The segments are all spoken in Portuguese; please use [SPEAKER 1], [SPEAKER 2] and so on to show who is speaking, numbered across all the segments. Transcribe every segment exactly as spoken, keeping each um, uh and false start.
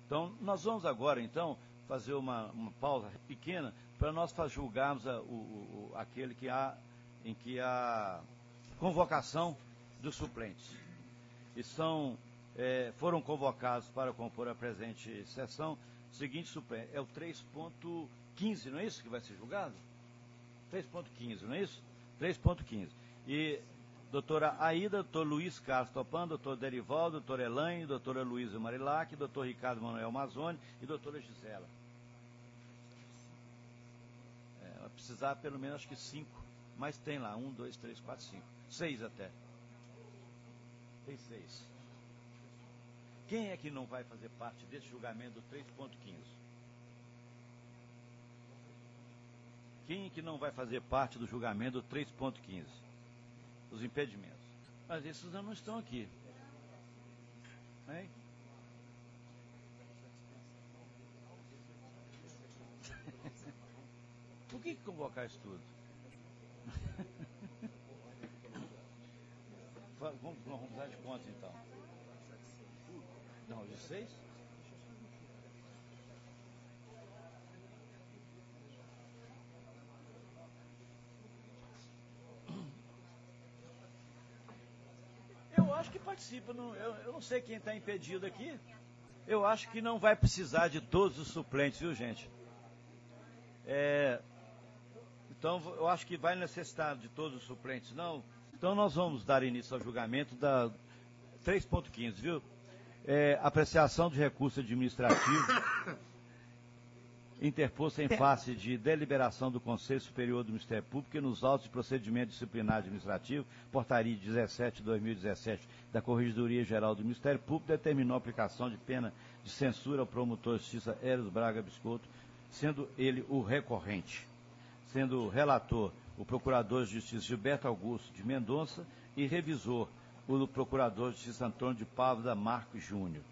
[SPEAKER 1] Então, nós vamos agora, então, fazer uma, uma pausa pequena para nós julgarmos a, o, o, aquele que há, em que há convocação dos suplentes. E são, é, foram convocados para compor a presente sessão o seguinte suplente, é o três ponto quinze, não é isso que vai ser julgado? três ponto quinze, não é isso? três ponto quinze. E doutora Aida, doutor Luiz Carlos Topan, doutor Derivaldo, doutor Elaine, doutora Luísa Marilac, doutor Ricardo Manuel Mazzoni e doutora Gisela. É, vai precisar pelo menos, acho que cinco, mas tem lá, um, dois, três, quatro, cinco, seis até. Tem seis. Quem é que não vai fazer parte desse julgamento do três ponto quinze? Quem é que não vai fazer parte do julgamento do três ponto quinze? Os impedimentos. Mas esses não estão aqui. Hein? Por que convocar isso tudo? Vamos, vamos dar de conta, então. Não, de seis? Eu acho que participa. Não, eu, eu não sei quem está impedido aqui. Eu acho que não vai precisar de todos os suplentes, viu, gente? É, então, eu acho que vai necessitar de todos os suplentes, não? Então, nós vamos dar início ao julgamento da três ponto quinze, viu? É, apreciação de recurso administrativo interposto em face de deliberação do Conselho Superior do Ministério Público e nos autos de procedimento disciplinar administrativo, portaria dezessete de dois mil e dezessete da Corregedoria Geral do Ministério Público, determinou a aplicação de pena de censura ao promotor de justiça Eros Braga Biscotto, sendo ele o recorrente, sendo o relator o procurador de justiça Gilberto Augusto de Mendonça e revisor o procurador de justiça Antônio de Pávida Marcos Júnior.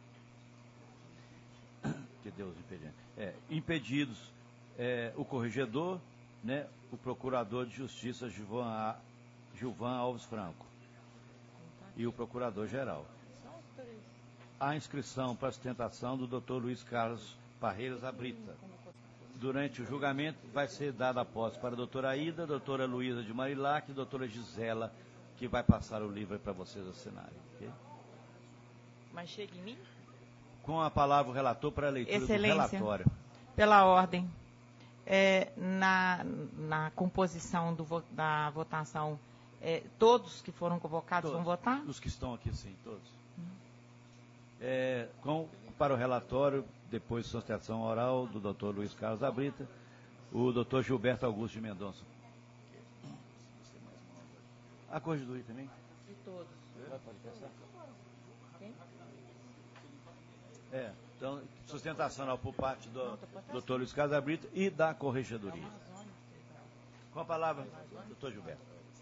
[SPEAKER 1] Que Deus impedindo. É, impedidos é, o corregedor, né, o procurador de justiça Gilvan, Gilvan Alves Franco e o procurador-geral. A inscrição para sustentação do doutor Luiz Carlos Parreiras Abrita. Durante o julgamento vai ser dada a posse para a doutora Aida, a doutora Luísa de Marilac e a doutora Gisela, que vai passar o livro para vocês assinarem. Okay?
[SPEAKER 2] Mas chega em mim?
[SPEAKER 1] Com a palavra o relator para a leitura
[SPEAKER 2] Excelência,
[SPEAKER 1] do relatório.
[SPEAKER 2] Pela ordem, é, na, na composição do, da votação, é, todos que foram convocados
[SPEAKER 1] todos,
[SPEAKER 2] vão votar?
[SPEAKER 1] Os que estão aqui, sim, todos. Hum. É, com, para o relatório, depois de sustentação oral do doutor Luiz Carlos Abrita, o doutor Gilberto Augusto de Mendonça. A Corregedoria também?
[SPEAKER 2] De todos.
[SPEAKER 1] Vai, pode pensar.
[SPEAKER 2] Quem?
[SPEAKER 1] É, então, sustentação oral por parte do doutor Luiz Carlos Abrita e da Corregedoria. Com a palavra, doutor Gilberto.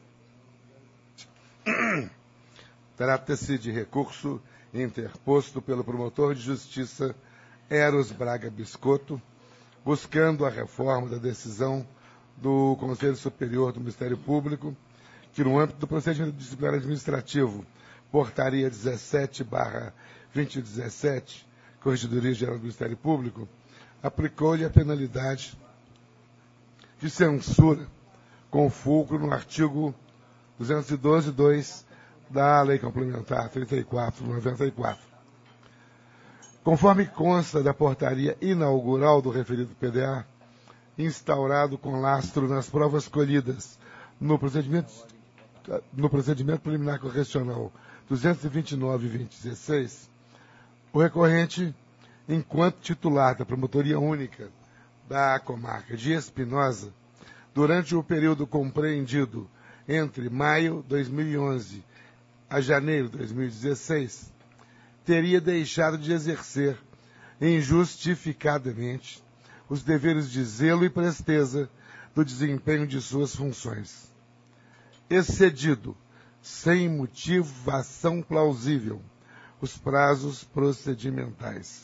[SPEAKER 3] Trata-se de recurso interposto pelo promotor de justiça Eros Braga Biscotto, buscando a reforma da decisão do Conselho Superior do Ministério Público, que no âmbito do procedimento disciplinar administrativo, portaria dezessete barra dois mil e dezessete, Corregedoria Geral do Ministério Público, aplicou-lhe a penalidade de censura com fulcro no artigo duzentos e doze, dois da Lei Complementar trinta e quatro, noventa e quatro. Conforme consta da portaria inaugural do referido P D A, instaurado com lastro nas provas colhidas no procedimento, no procedimento preliminar correcional duzentos e vinte e nove barra dois mil e dezesseis, o recorrente, enquanto titular da Promotoria Única da Comarca de Espinosa, durante o período compreendido entre maio de dois mil e onze a janeiro de dois mil e dezesseis, teria deixado de exercer injustificadamente os deveres de zelo e presteza do desempenho de suas funções. Excedido, sem motivação plausível, os prazos procedimentais.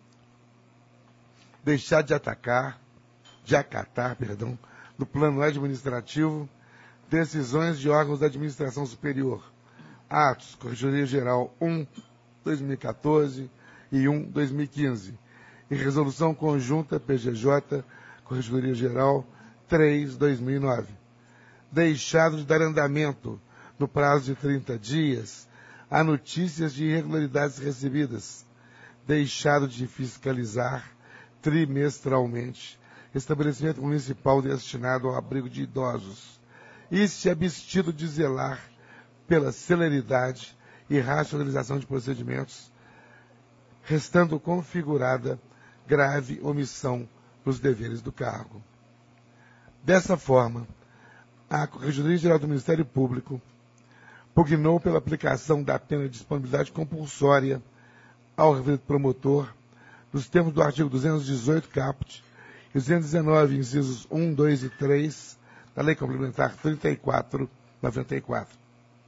[SPEAKER 3] Deixar de atacar, de acatar, perdão, no plano administrativo, decisões de órgãos da administração superior, atos, Corregedoria Geral um, dois mil e quatorze e um, dois mil e quinze, e Resolução Conjunta P G J, Corregedoria Geral três barra dois mil e nove. Deixado de dar andamento, no prazo de trinta dias, a notícias de irregularidades recebidas. Deixado de fiscalizar trimestralmente estabelecimento municipal destinado ao abrigo de idosos e se abstido de zelar pela celeridade e racionalização de procedimentos, restando configurada grave omissão nos deveres do cargo. Dessa forma, a Corregedoria Geral do Ministério Público pugnou pela aplicação da pena de disponibilidade compulsória ao referido promotor, nos termos do artigo duzentos e dezoito caput e duzentos e dezenove, incisos um, dois e três, da Lei Complementar trinta e quatro, noventa e quatro.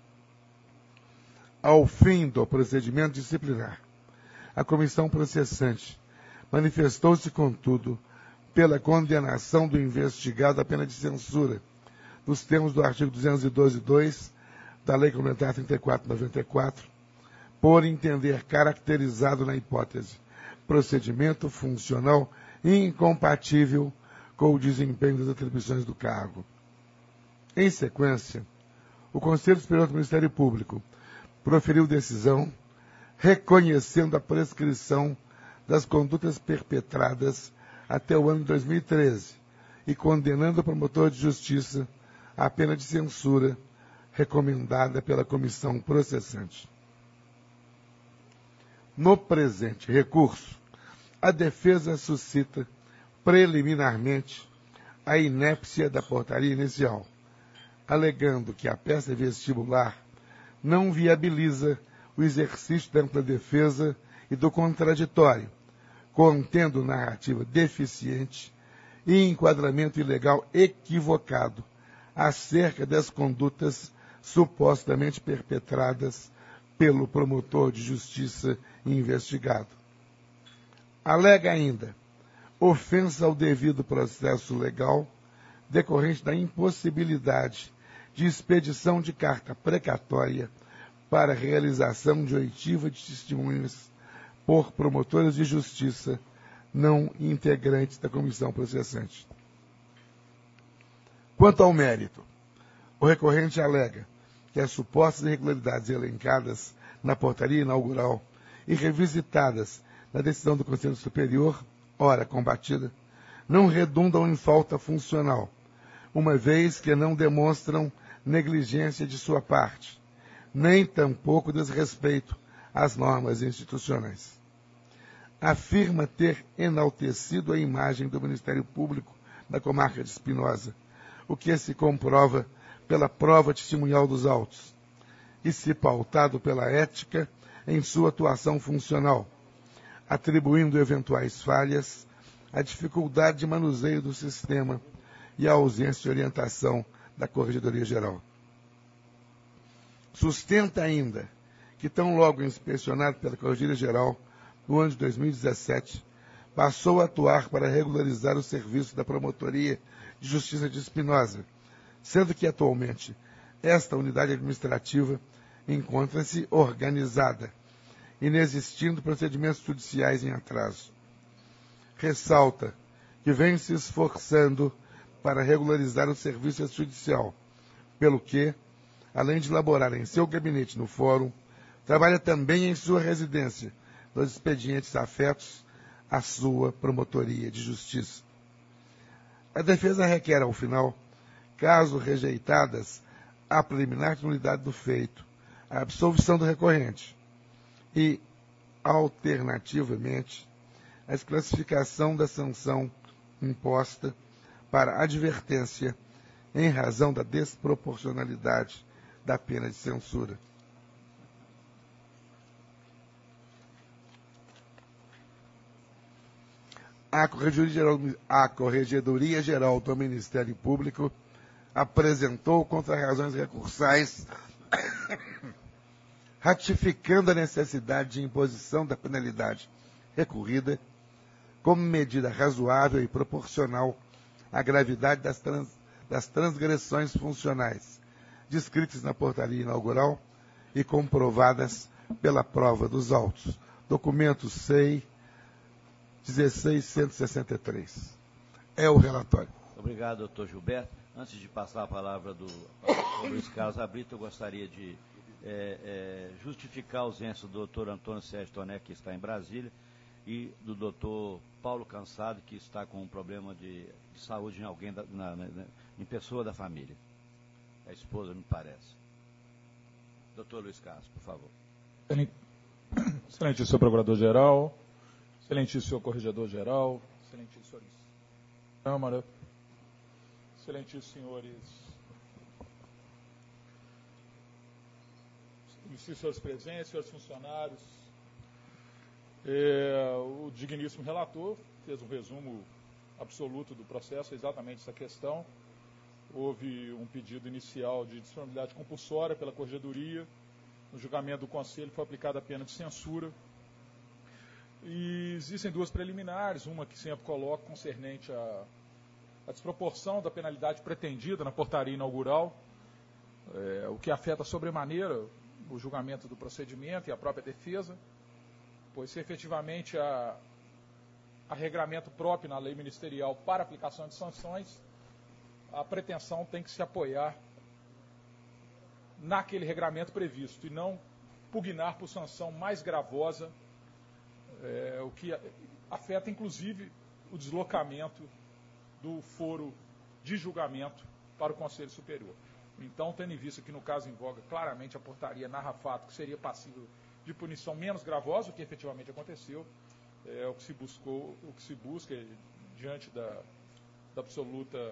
[SPEAKER 3] Ao fim do procedimento disciplinar, a comissão processante manifestou-se, contudo, pela condenação do investigado à pena de censura, nos termos do artigo duzentos e doze, dois, da Lei Complementar trinta e quatro, noventa e quatro, por entender caracterizado na hipótese procedimento funcional incompatível com o desempenho das atribuições do cargo. Em sequência, o Conselho Superior do Ministério Público proferiu decisão reconhecendo a prescrição das condutas perpetradas até o ano de dois mil e treze e condenando o promotor de justiça à pena de censura recomendada pela comissão processante. No presente recurso, a defesa suscita preliminarmente a inépcia da portaria inicial, alegando que a peça vestibular não viabiliza o exercício da ampla defesa e do contraditório, contendo narrativa deficiente e enquadramento ilegal equivocado acerca das condutas supostamente perpetradas pelo promotor de justiça investigado. Alega ainda ofensa ao devido processo legal decorrente da impossibilidade de expedição de carta precatória para realização de oitiva de testemunhas por promotores de justiça não integrantes da comissão processante. Quanto ao mérito, o recorrente alega que as supostas irregularidades elencadas na portaria inaugural e revisitadas na decisão do Conselho Superior, ora combatida, não redundam em falta funcional, uma vez que não demonstram negligência de sua parte, nem tampouco desrespeito às normas institucionais. Afirma ter enaltecido a imagem do Ministério Público da comarca de Espinosa, o que se comprova pela prova testemunhal dos autos, e se pautado pela ética em sua atuação funcional, atribuindo eventuais falhas à dificuldade de manuseio do sistema e à ausência de orientação da Corregedoria Geral. Sustenta ainda que, tão logo inspecionado pela Corregedoria Geral, no ano de dois mil e dezessete, passou a atuar para regularizar o serviço da Promotoria de Justiça de Espinosa, sendo que, atualmente, esta unidade administrativa encontra-se organizada, inexistindo procedimentos judiciais em atraso. Ressalta que vem se esforçando para regularizar o serviço judicial, pelo que, além de laborar em seu gabinete no fórum, trabalha também em sua residência, nos expedientes afetos à sua promotoria de justiça. A defesa requer, ao final, caso rejeitadas a preliminar de nulidade do feito, a absolvição do recorrente e, alternativamente, a desclassificação da sanção imposta para advertência em razão da desproporcionalidade da pena de censura. A Corregedoria Geral, a Corregedoria Geral do Ministério Público apresentou contra-razões recursais ratificando a necessidade de imposição da penalidade recorrida como medida razoável e proporcional à gravidade das, trans, das transgressões funcionais descritas na portaria inaugural e comprovadas pela prova dos autos. Documento S E I dezesseis mil cento e sessenta e três. É o relatório.
[SPEAKER 1] Obrigado, doutor Gilberto. Antes de passar a palavra do doutor Luiz Carlos Abrito, eu gostaria de é, é, justificar a ausência do doutor Antônio Sérgio Toné, que está em Brasília, e do doutor Paulo Cansado, que está com um problema de, de saúde em alguém, da, na, na, em pessoa da família. A esposa, me parece. Doutor Luiz Carlos, por favor.
[SPEAKER 4] Excelentíssimo Procurador-Geral, excelentíssimo Corregedor-Geral, excelentíssimo senhores Câmara, excelentíssimos senhores, excelentíssimos senhores presentes, senhores funcionários, é, o digníssimo relator fez um resumo absoluto do processo, exatamente essa questão. Houve um pedido inicial de disponibilidade compulsória pela Corregedoria. No julgamento do Conselho foi aplicada a pena de censura. E existem duas preliminares, uma que sempre coloco concernente à, à desproporção da penalidade pretendida na portaria inaugural, é, o que afeta sobremaneira o julgamento do procedimento e a própria defesa, pois se efetivamente há, há regramento próprio na lei ministerial para aplicação de sanções, a pretensão tem que se apoiar naquele regramento previsto e não pugnar por sanção mais gravosa, é, o que afeta inclusive o deslocamento do foro de julgamento para o Conselho Superior. Então, tendo em vista que no caso em voga claramente a portaria narra fato que seria passível de punição menos gravosa, o que efetivamente aconteceu, é o que se buscou, o que se busca diante da, da absoluta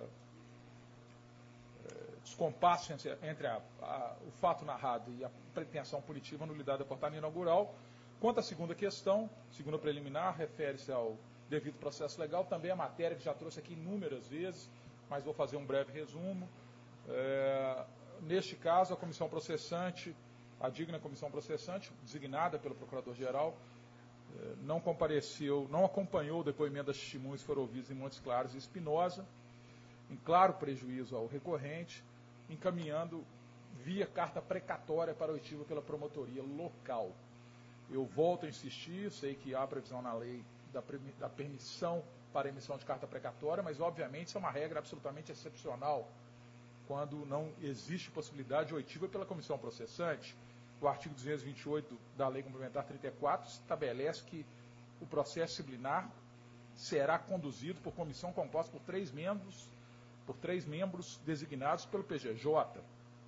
[SPEAKER 4] descompasso entre, entre a, a, o fato narrado e a pretensão punitiva nulidade da portaria inaugural. Quanto à segunda questão, segunda preliminar, refere-se ao devido processo legal, também a matéria que já trouxe aqui inúmeras vezes, mas vou fazer um breve resumo. É, neste caso, a comissão processante, a digna comissão processante, designada pelo Procurador-Geral, é, não compareceu, não acompanhou o depoimento das testemunhas que foram ouvidas em Montes Claros e Espinosa, em claro prejuízo ao recorrente, encaminhando via carta precatória para oitiva pela promotoria local. Eu volto a insistir, sei que há previsão na lei da, da permissão para emissão de carta precatória, mas obviamente isso é uma regra absolutamente excepcional, quando não existe possibilidade de oitiva pela comissão processante. O artigo duzentos e vinte e oito da Lei Complementar trinta e quatro estabelece que o processo disciplinar será conduzido por comissão composta por três membros, por três membros designados pelo P G J.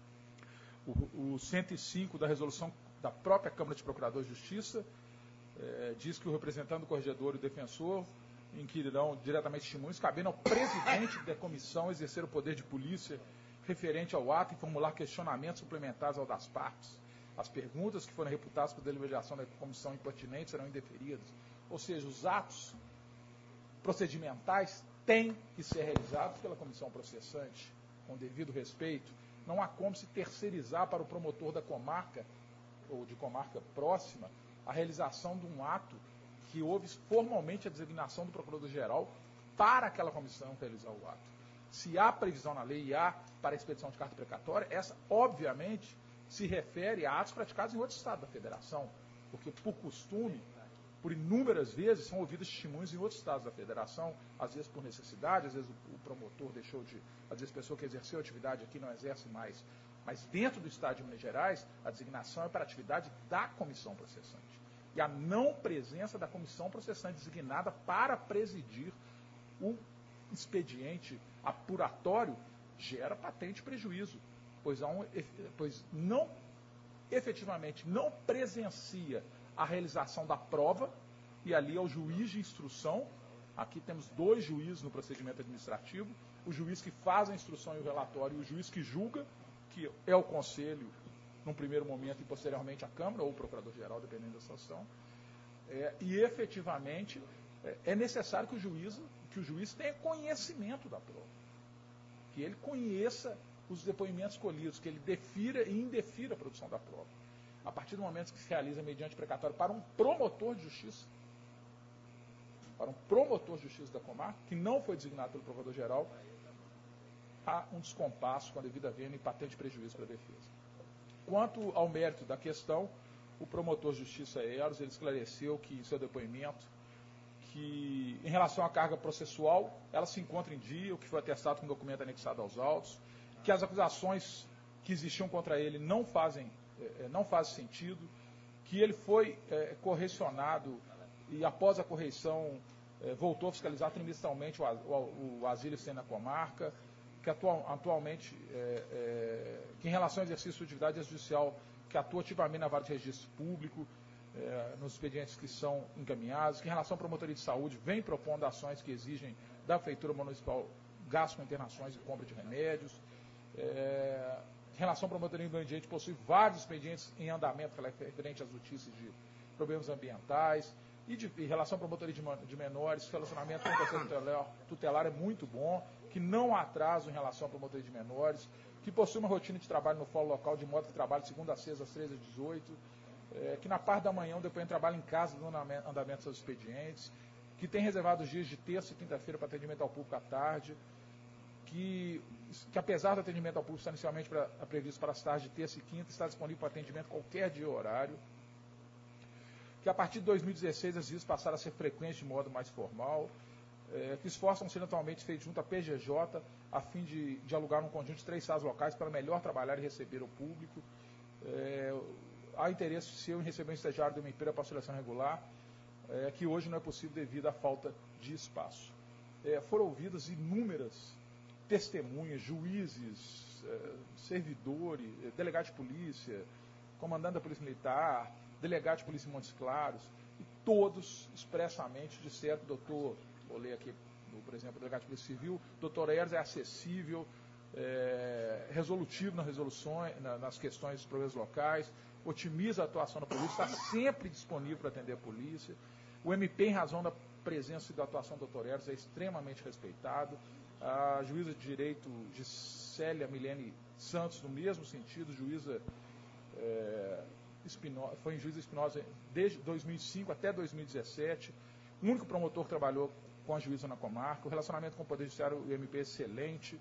[SPEAKER 4] O, o cento e cinco da resolução da própria Câmara de Procuradores de Justiça eh, diz que o representante do corregedor e o defensor inquirirão diretamente testemunhos, cabendo ao presidente da comissão exercer o poder de polícia referente ao ato e formular questionamentos suplementares ao das partes. As perguntas que forem reputadas por deliberação da comissão impertinentes serão indeferidas. Ou seja, os atos procedimentais têm que ser realizados pela comissão processante, com devido respeito. Não há como se terceirizar para o promotor da comarca, ou de comarca próxima, a realização de um ato que houve formalmente a designação do Procurador-Geral para aquela comissão realizar o ato. Se há previsão na lei e há para a expedição de carta precatória, essa, obviamente, se refere a atos praticados em outro estado da federação, porque, por costume, por inúmeras vezes, são ouvidas testemunhas em outros estados da federação, às vezes por necessidade, às vezes o, o promotor deixou de, às vezes a pessoa que exerceu a atividade aqui não exerce mais. Mas dentro do estado de Minas Gerais, a designação é para a atividade da comissão processante. E a não presença da comissão processante designada para presidir o expediente apuratório gera patente prejuízo, pois, há um, pois não, efetivamente não presencia a realização da prova, e ali é o juiz de instrução. Aqui temos dois juízes no procedimento administrativo, o juiz que faz a instrução e o relatório e o juiz que julga, que é o Conselho, num primeiro momento, e posteriormente a Câmara, ou o Procurador-Geral, dependendo da situação. É, e, efetivamente, é, é necessário que o, juiz, que o juiz tenha conhecimento da prova, que ele conheça os depoimentos colhidos, que ele defira e indefira a produção da prova. A partir do momento que se realiza mediante precatório para um promotor de justiça, para um promotor de justiça da comarca, que não foi designado pelo Procurador-Geral, há um descompasso com a devida vênia e patente prejuízo para a defesa. Quanto ao mérito da questão, o promotor de justiça Eros, ele esclareceu que em seu depoimento que Em relação à carga processual, ela se encontra em dia, o que foi atestado com o documento anexado aos autos, que as acusações que existiam contra ele não fazem, eh, não fazem sentido, que ele foi eh, correcionado e após a correição eh, voltou a fiscalizar trimestralmente o, o, o asilo sem na comarca, que atual, atualmente, eh, eh, que em relação ao exercício de atividade judicial, que atua ativamente na vara de registro público, eh, nos expedientes que são encaminhados, que em relação à promotoria de saúde vem propondo ações que exigem da Prefeitura Municipal gasto com internações e compra de remédios. É, em relação à promotoria do meio ambiente, possui vários expedientes em andamento referente às notícias de problemas ambientais. E de, em relação à promotoria de, de menores, o relacionamento com o Conselho tutelar, tutelar é muito bom, que não há atraso em relação à promotoria de menores, que possui uma rotina de trabalho no fórum local, de modo que trabalha de segunda a sexta, às treze às dezoito, é, que na parte da manhã o depoente trabalha em casa no andamento dos seus expedientes, que tem reservado os dias de terça e quinta-feira para atendimento ao público à tarde, que, que apesar do atendimento ao público estar inicialmente pra, previsto para as tardes de terça e quinta, está disponível para atendimento qualquer dia e horário, que a partir de dois mil e dezesseis as visitas passaram a ser frequentes de modo mais formal, é, que esforçam ser atualmente feitos junto à P G J a fim de, de alugar um conjunto de três salas locais para melhor trabalhar e receber o público. É, há interesse seu em receber um estagiário de uma empresa para seleção regular, é, que hoje não é possível devido à falta de espaço. É, foram ouvidas inúmeras testemunhas, juízes, é, servidores, é, delegado de polícia, comandante da Polícia Militar, delegado de polícia em Montes Claros, e todos expressamente disseram que o doutor, vou ler aqui, por exemplo, o delegado de polícia civil, doutor Eros é acessível, é, resolutivo nas resoluções, na, nas questões dos problemas locais, otimiza a atuação da polícia, está sempre disponível para atender a polícia. O M P, em razão da presença e da atuação do doutor Eros, é extremamente respeitado. A juíza de direito Gisélia Milene Santos, no mesmo sentido, juíza é, Espinosa, foi em juíza Espinosa desde dois mil e cinco até dois mil e dezessete. O único promotor que trabalhou com a juíza na comarca. O relacionamento com o Poder Judiciário e o M P é excelente.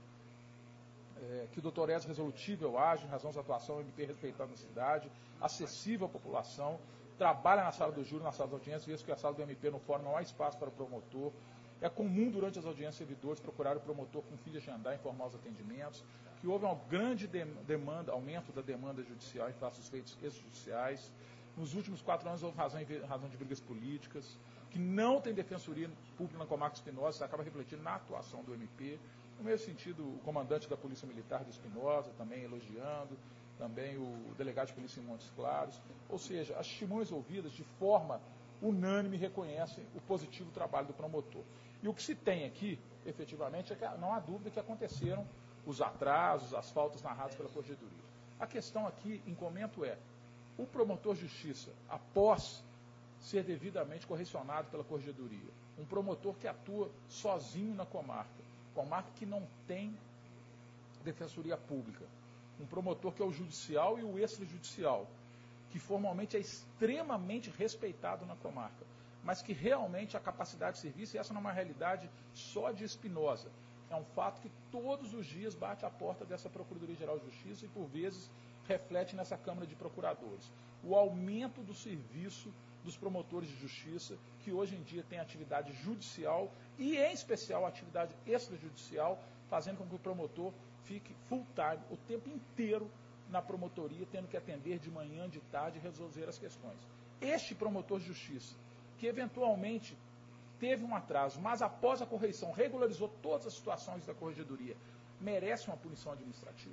[SPEAKER 4] É, que o doutor Eros resolutivo, ágil, em razão da atuação, o M P respeitado na cidade, acessível à população, trabalha na sala do júri, na sala das audiências, visto que a sala do M P no fórum não há espaço para o promotor. É comum, durante as audiências, servidores procurar o promotor com fim de agendar e informar os atendimentos, que houve uma grande demanda, aumento da demanda judicial em face dos feitos extrajudiciais. Nos últimos quatro anos houve razão, razão de brigas políticas, que não tem defensoria pública na comarca Espinosa, isso acaba refletindo na atuação do M P. No mesmo sentido, o comandante da Polícia Militar de Espinosa também elogiando, também o delegado de polícia em Montes Claros. Ou seja, as testemunhas ouvidas de forma unânime reconhecem o positivo trabalho do promotor. E o que se tem aqui, efetivamente, é que não há dúvida que aconteceram os atrasos, as faltas narradas pela Corregedoria. A questão aqui, em comento, é, o promotor de justiça, após ser devidamente correcionado pela Corregedoria, um promotor que atua sozinho na comarca, comarca que não tem defensoria pública, um promotor que é o judicial e o extrajudicial, que formalmente é extremamente respeitado na comarca, mas que realmente a capacidade de serviço, e essa não é uma realidade só de Espinosa, é um fato que todos os dias bate à porta dessa Procuradoria-Geral de Justiça e, por vezes, reflete nessa Câmara de Procuradores. O aumento do serviço dos promotores de justiça, que hoje em dia tem atividade judicial e, em especial, atividade extrajudicial, fazendo com que o promotor fique full time, o tempo inteiro na promotoria, tendo que atender de manhã, de tarde e resolver as questões. Este promotor de justiça, que eventualmente teve um atraso, mas após a correição regularizou todas as situações da Corregedoria, merece uma punição administrativa?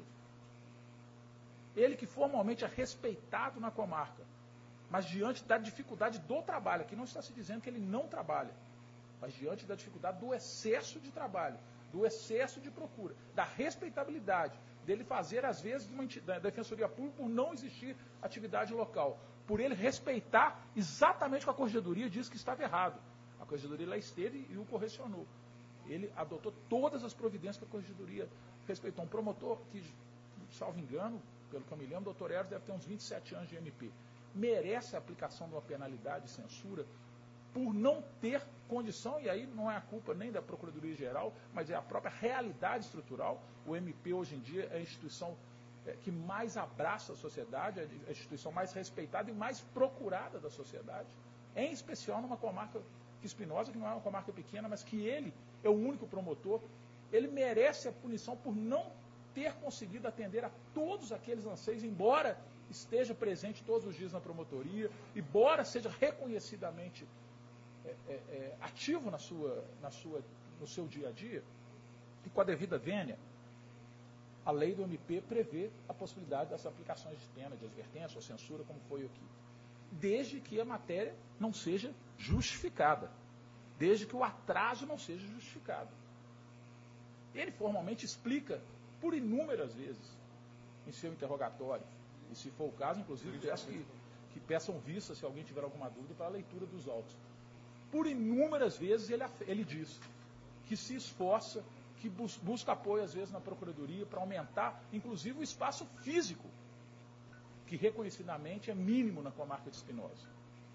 [SPEAKER 4] Ele que formalmente é respeitado na comarca, mas diante da dificuldade do trabalho, aqui não está se dizendo que ele não trabalha, mas diante da dificuldade do excesso de trabalho, do excesso de procura, da respeitabilidade, dele fazer, às vezes, uma da Defensoria Pública por não existir atividade local, por ele respeitar exatamente o que a Corregedoria disse que estava errado. A Corregedoria lá esteve e o correcionou. Ele adotou todas as providências que a Corregedoria respeitou. Um promotor que, salvo engano, pelo que eu me lembro, o doutor Eros deve ter uns vinte e sete anos de M P. Merece a aplicação de uma penalidade de censura por não ter condição, e aí não é a culpa nem da Procuradoria-Geral, mas é a própria realidade estrutural. O M P hoje em dia é a instituição é, que mais abraça a sociedade, é a instituição mais respeitada e mais procurada da sociedade, em especial numa comarca que Espinosa, que não é uma comarca pequena, mas que ele é o único promotor, ele merece a punição por não ter conseguido atender a todos aqueles anseios, embora esteja presente todos os dias na promotoria, embora seja reconhecidamente é, é, é, ativo na sua, na sua, no seu dia a dia, e com a devida vênia, a lei do M P prevê a possibilidade das aplicações de pena, de advertência ou censura, como foi aqui, desde que a matéria não seja justificada, desde que o atraso não seja justificado. Ele formalmente explica por inúmeras vezes em seu interrogatório, e se for o caso, inclusive, peço que, que peçam vista, se alguém tiver alguma dúvida, para a leitura dos autos. Por inúmeras vezes ele, ele diz que se esforça, que bus, busca apoio, às vezes, na Procuradoria para aumentar, inclusive, o espaço físico, que reconhecidamente é mínimo na comarca de Espinosa.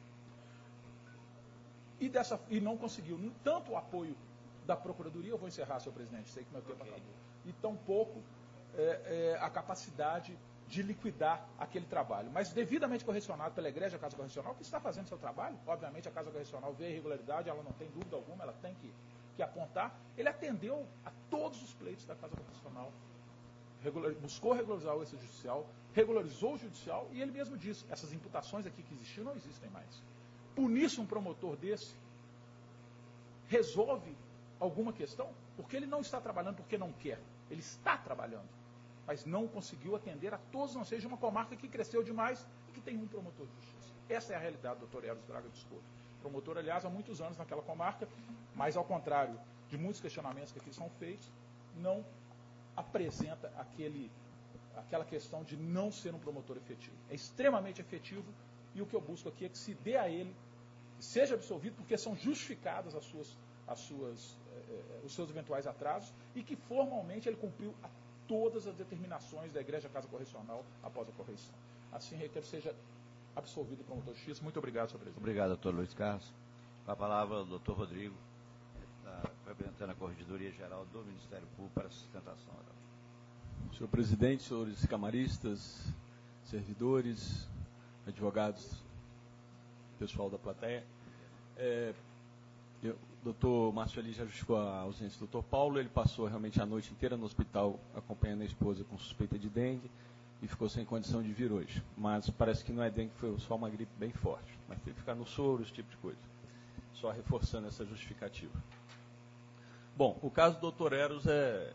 [SPEAKER 4] E, dessa, e não conseguiu tanto o apoio da Procuradoria, eu vou encerrar, senhor presidente, sei que meu tempo acabou, e tampouco é, é, a capacidade de liquidar aquele trabalho. Mas devidamente correcionado pela Igreja Casa Correcional, que está fazendo seu trabalho, obviamente a Casa Correcional vê a irregularidade, ela não tem dúvida alguma, ela tem que, que apontar, ele atendeu a todos os pleitos da Casa Correcional, regular, buscou regularizar o extrajudicial, regularizou o judicial, e ele mesmo disse, essas imputações aqui que existiam não existem mais. Punir-se um promotor desse resolve alguma questão? Porque ele não está trabalhando porque não quer, ele está trabalhando, mas não conseguiu atender a todos, não seja uma comarca que cresceu demais e que tem um promotor de justiça. Essa é a realidade do doutor Eros Braga Biscoto. Promotor, aliás, há muitos anos naquela comarca, mas ao contrário de muitos questionamentos que aqui são feitos, não apresenta aquele, aquela questão de não ser um promotor efetivo. É extremamente efetivo e o que eu busco aqui é que se dê a ele, que seja absolvido, porque são justificadas as suas, as suas, eh, os seus eventuais atrasos e que formalmente ele cumpriu a todas as determinações da Igreja Casa Correcional após a correição. Assim, requer que seja absolvido o promotor de justiça. Muito obrigado, senhor presidente.
[SPEAKER 1] Obrigado, doutor Luiz Carlos. Com a palavra, o doutor Rodrigo, está representando a Corregedoria Geral do Ministério Público para a sustentação oral.
[SPEAKER 5] Senhor presidente, senhores camaristas, servidores, advogados, pessoal da plateia, é, eu, o doutor Márcio ali já justificou a ausência do doutor Paulo, ele passou realmente a noite inteira no hospital acompanhando a esposa com suspeita de dengue e ficou sem condição de vir hoje. Mas parece que não é dengue, foi só uma gripe bem forte. Mas tem que ficar no soro, esse tipo de coisa. Só reforçando essa justificativa. Bom, o caso do doutor Eros é,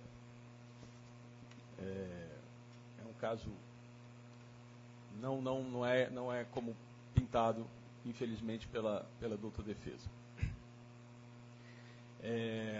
[SPEAKER 5] é, é um caso, não, não, não, é, não é como pintado, infelizmente, pela, pela douta defesa. É,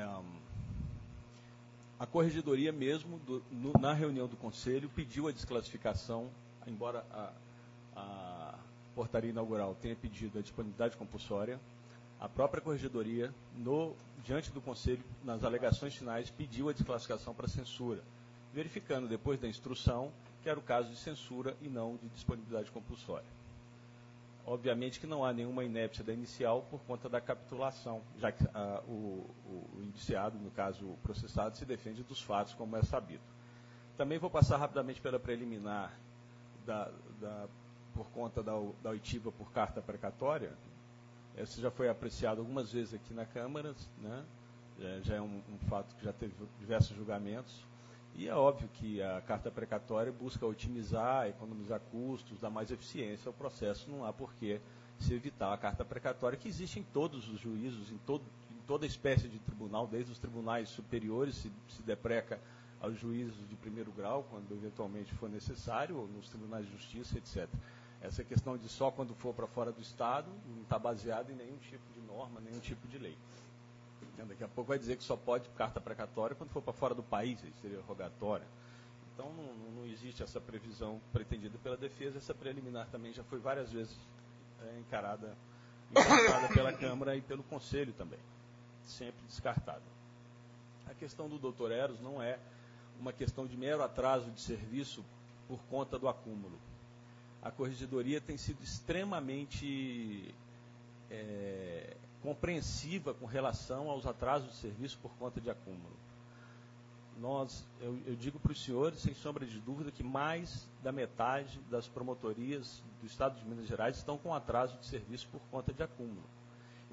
[SPEAKER 5] a Corregedoria mesmo, do, no, na reunião do Conselho, pediu a desclassificação, embora a, a portaria inaugural tenha pedido a disponibilidade compulsória, a própria Corregedoria, no, diante do Conselho, nas alegações finais, pediu a desclassificação para censura, verificando, depois da instrução, que era o caso de censura e não de disponibilidade compulsória. Obviamente que não há nenhuma inépcia da inicial por conta da capitulação, já que ah, o, o indiciado, no caso o processado, se defende dos fatos, como é sabido. Também vou passar rapidamente pela preliminar da, da, por conta da, da oitiva por carta precatória. Essa já foi apreciada algumas vezes aqui na Câmara, né? já, já é um, um fato que já teve diversos julgamentos. E é óbvio que a carta precatória busca otimizar, economizar custos, dar mais eficiência ao processo. Não há por que se evitar a carta precatória, que existe em todos os juízos, em, todo, em toda espécie de tribunal, desde os tribunais superiores, se, se depreca aos juízes de primeiro grau, quando eventualmente for necessário, ou nos tribunais de justiça, etcétera. Essa questão de só quando for para fora do Estado não está baseada em nenhum tipo de norma, nenhum tipo de lei. Daqui a pouco vai dizer que só pode carta precatória quando for para fora do país, aí seria rogatória. Então não, não existe essa previsão pretendida pela defesa, essa preliminar também já foi várias vezes é, encarada, encarada pela Câmara e pelo Conselho também, sempre descartada. A questão do doutor Eros não é uma questão de mero atraso de serviço por conta do acúmulo. A Corregedoria tem sido extremamente é, compreensiva com relação aos atrasos de serviço por conta de acúmulo. Nós, eu, eu digo para os senhores, sem sombra de dúvida, que mais da metade das promotorias do Estado de Minas Gerais estão com atraso de serviço por conta de acúmulo.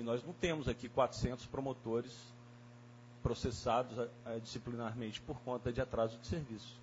[SPEAKER 5] E nós não temos aqui quatrocentos promotores processados a, a, disciplinarmente por conta de atraso de serviço.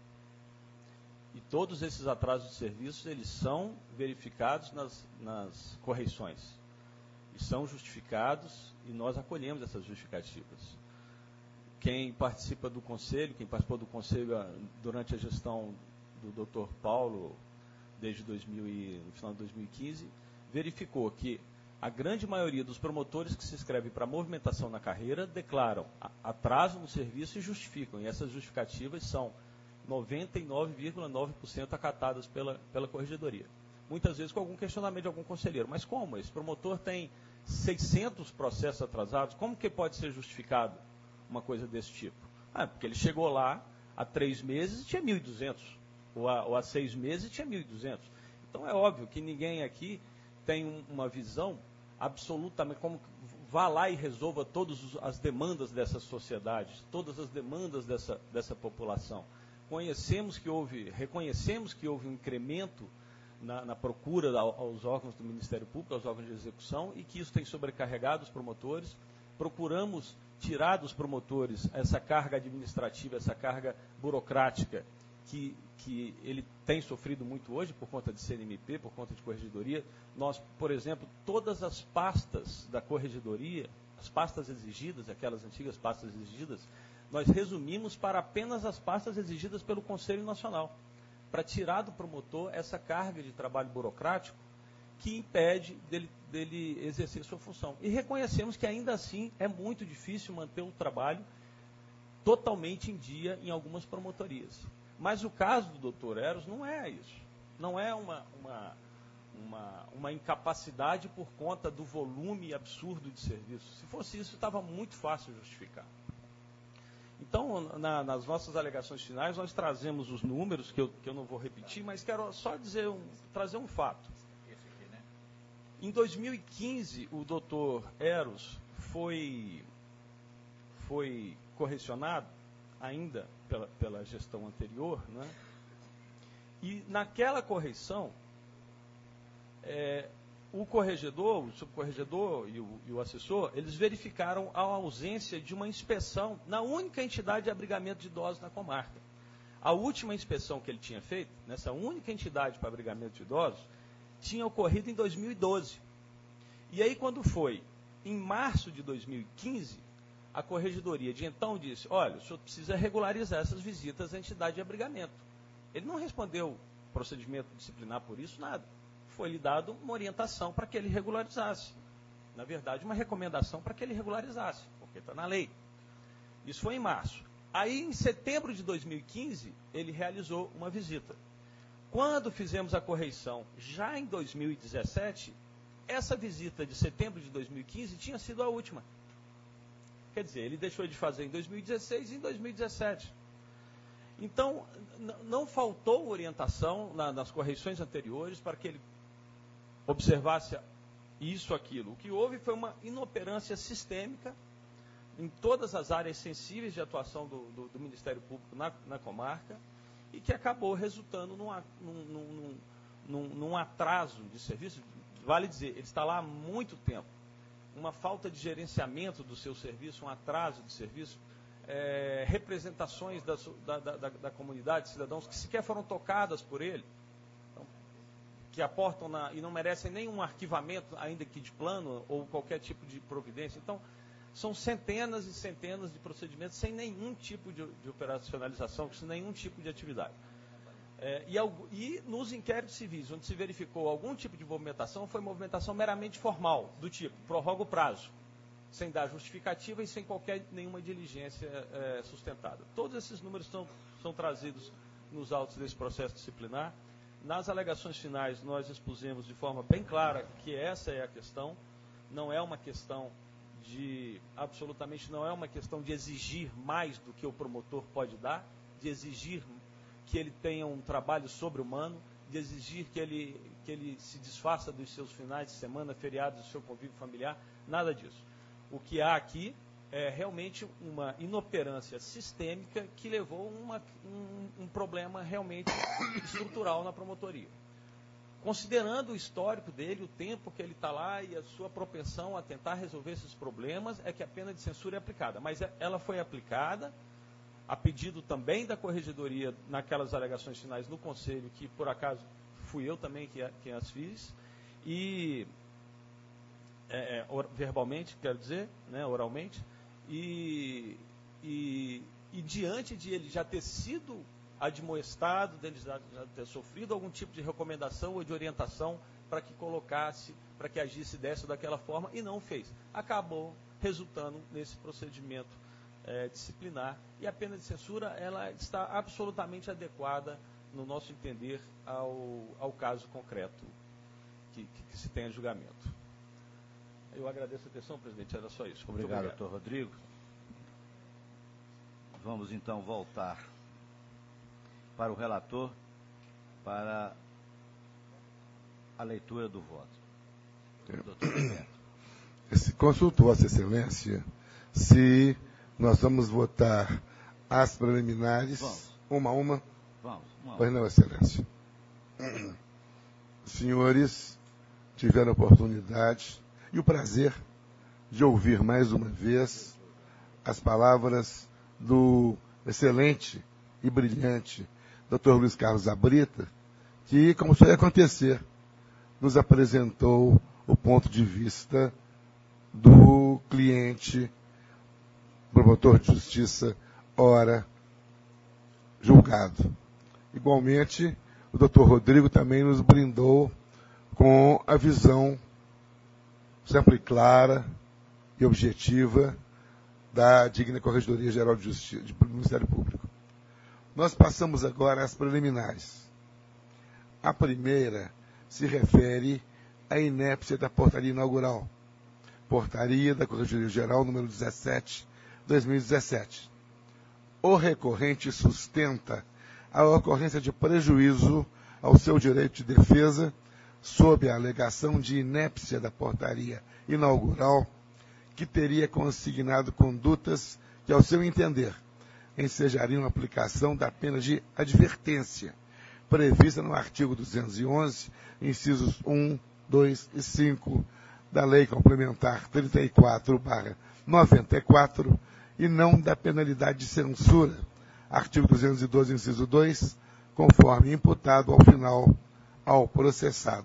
[SPEAKER 5] E todos esses atrasos de serviço, eles são verificados nas, nas correições. E são justificados e nós acolhemos essas justificativas. Quem participa do conselho, quem participou do conselho durante a gestão do doutor Paulo, desde dois mil e, no final de dois mil e quinze, verificou que a grande maioria dos promotores que se inscrevem para movimentação na carreira declaram atraso no serviço e justificam. E essas justificativas são noventa e nove vírgula nove por cento acatadas pela, pela corregedoria. Muitas vezes com algum questionamento de algum conselheiro. Mas como? Esse promotor tem seiscentos processos atrasados, como que pode ser justificado uma coisa desse tipo? Ah, porque ele chegou lá há três meses e tinha mil e duzentos, ou há, ou há seis meses e tinha mil e duzentos. Então é óbvio que ninguém aqui tem um, uma visão absolutamente, como vá lá e resolva todas as demandas dessa sociedade, todas as demandas dessa, dessa população. Conhecemos que houve, reconhecemos que houve um incremento na, na procura aos órgãos do Ministério Público, aos órgãos de execução, e que isso tem sobrecarregado os promotores. Procuramos tirar dos promotores essa carga administrativa, essa carga burocrática que, que ele tem sofrido muito hoje por conta de C N M P, por conta de corregedoria. Nós, por exemplo, todas as pastas da corregedoria, as pastas exigidas, aquelas antigas pastas exigidas, nós resumimos para apenas as pastas exigidas pelo Conselho Nacional, para tirar do promotor essa carga de trabalho burocrático que impede dele, dele exercer sua função. E reconhecemos que ainda assim é muito difícil manter o trabalho totalmente em dia em algumas promotorias. Mas o caso do doutor Eros não é isso. Não é uma, uma, uma, uma incapacidade por conta do volume absurdo de serviço. Se fosse isso, estava muito fácil justificar. Então, na, nas nossas alegações finais, nós trazemos os números, que eu, que eu não vou repetir, mas quero só dizer um, trazer um fato. Em dois mil e quinze, o doutor Eros foi, foi correcionado, ainda pela, pela gestão anterior, né? E naquela correição, é, o corregedor, o subcorregedor e o, e o assessor, eles verificaram a ausência de uma inspeção na única entidade de abrigamento de idosos na comarca. A última inspeção que ele tinha feito, nessa única entidade para abrigamento de idosos, tinha ocorrido em dois mil e doze. E aí, quando foi em março de dois mil e quinze, a corregedoria de então disse, olha, o senhor precisa regularizar essas visitas à entidade de abrigamento. Ele não respondeu procedimento disciplinar por isso, nada. Foi-lhe dado uma orientação para que ele regularizasse. Na verdade, uma recomendação para que ele regularizasse, porque está na lei. Isso foi em março. Aí, em setembro de dois mil e quinze, ele realizou uma visita. Quando fizemos a correição, já em dois mil e dezessete, essa visita de setembro de dois mil e quinze tinha sido a última. Quer dizer, ele deixou de fazer em dois mil e dezesseis e em dois mil e dezessete. Então, não faltou orientação na, nas correições anteriores para que ele observasse isso, aquilo. O que houve foi uma inoperância sistêmica em todas as áreas sensíveis de atuação do, do, do Ministério Público na, na comarca e que acabou resultando num, num, num, num atraso de serviço. Vale dizer, ele está lá há muito tempo. Uma falta de gerenciamento do seu serviço, um atraso de serviço, é, representações da, da, da, da comunidade, cidadãos que sequer foram tocadas por ele, então, que aportam na, e não merecem nenhum arquivamento, ainda que de plano, ou qualquer tipo de providência. Então, são centenas e centenas de procedimentos sem nenhum tipo de, de operacionalização, sem nenhum tipo de atividade. É, e, e nos inquéritos civis, onde se verificou algum tipo de movimentação, foi movimentação meramente formal, do tipo, prorroga o prazo, sem dar justificativa e sem qualquer nenhuma diligência é, sustentada. Todos esses números são, são trazidos nos autos desse processo disciplinar. Nas alegações finais, nós expusemos de forma bem clara que essa é a questão, não é uma questão de, absolutamente não é uma questão de exigir mais do que o promotor pode dar, de exigir que ele tenha um trabalho sobre-humano, de exigir que ele, que ele se desfaça dos seus finais de semana, feriados, do seu convívio familiar, nada disso. O que há aqui é realmente uma inoperância sistêmica que levou a uma, um, um problema realmente estrutural na promotoria. considerando o histórico dele, o tempo que ele está lá e a sua propensão a tentar resolver esses problemas, é que a pena de censura é aplicada. Mas ela foi aplicada a pedido também da Corregedoria naquelas alegações finais no Conselho, que por acaso fui eu também que, que as fiz, e é, verbalmente, quero dizer, né, oralmente, e, e, e diante de ele já ter sido admoestado, dele já, já ter sofrido algum tipo de recomendação ou de orientação para que colocasse, para que agisse dessa ou daquela forma, e não fez. Acabou resultando nesse procedimento é, disciplinar, e a pena de censura ela está absolutamente adequada, no nosso entender, ao, ao caso concreto que, que, que se tem a julgamento. Eu agradeço a atenção, presidente, era só isso.
[SPEAKER 1] Obrigado, obrigado, doutor Rodrigo. Vamos então voltar para o relator, para a leitura do voto. Doutor
[SPEAKER 3] Roberto. Consulto Vossa Excelência se nós vamos votar as preliminares,
[SPEAKER 1] vamos.
[SPEAKER 3] uma a uma.
[SPEAKER 1] Vamos, uma a uma.
[SPEAKER 3] Pois não, Excelência. Os senhores tiveram a oportunidade e o prazer de ouvir mais uma vez as palavras do excelente e brilhante doutor Luiz Carlos Abrita, que, como isso ia acontecer, nos apresentou o ponto de vista do cliente, promotor de justiça, ora julgado. Igualmente, o doutor Rodrigo também nos brindou com a visão sempre clara e objetiva da digna Corregedoria Geral de Justiça do Ministério Público. Nós passamos agora às preliminares. A primeira se refere à inépcia da portaria inaugural. Portaria da Corregedoria Geral número dezessete, dois mil e dezessete. O recorrente sustenta a ocorrência de prejuízo ao seu direito de defesa sob a alegação de inépcia da portaria inaugural, que teria consignado condutas que, ao seu entender, ensejariam a aplicação da pena de advertência, prevista no artigo duzentos e onze, incisos um, dois e cinco da Lei Complementar trinta e quatro barra noventa e quatro, e não da penalidade de censura, artigo duzentos e doze, inciso dois, conforme imputado ao final ao processado.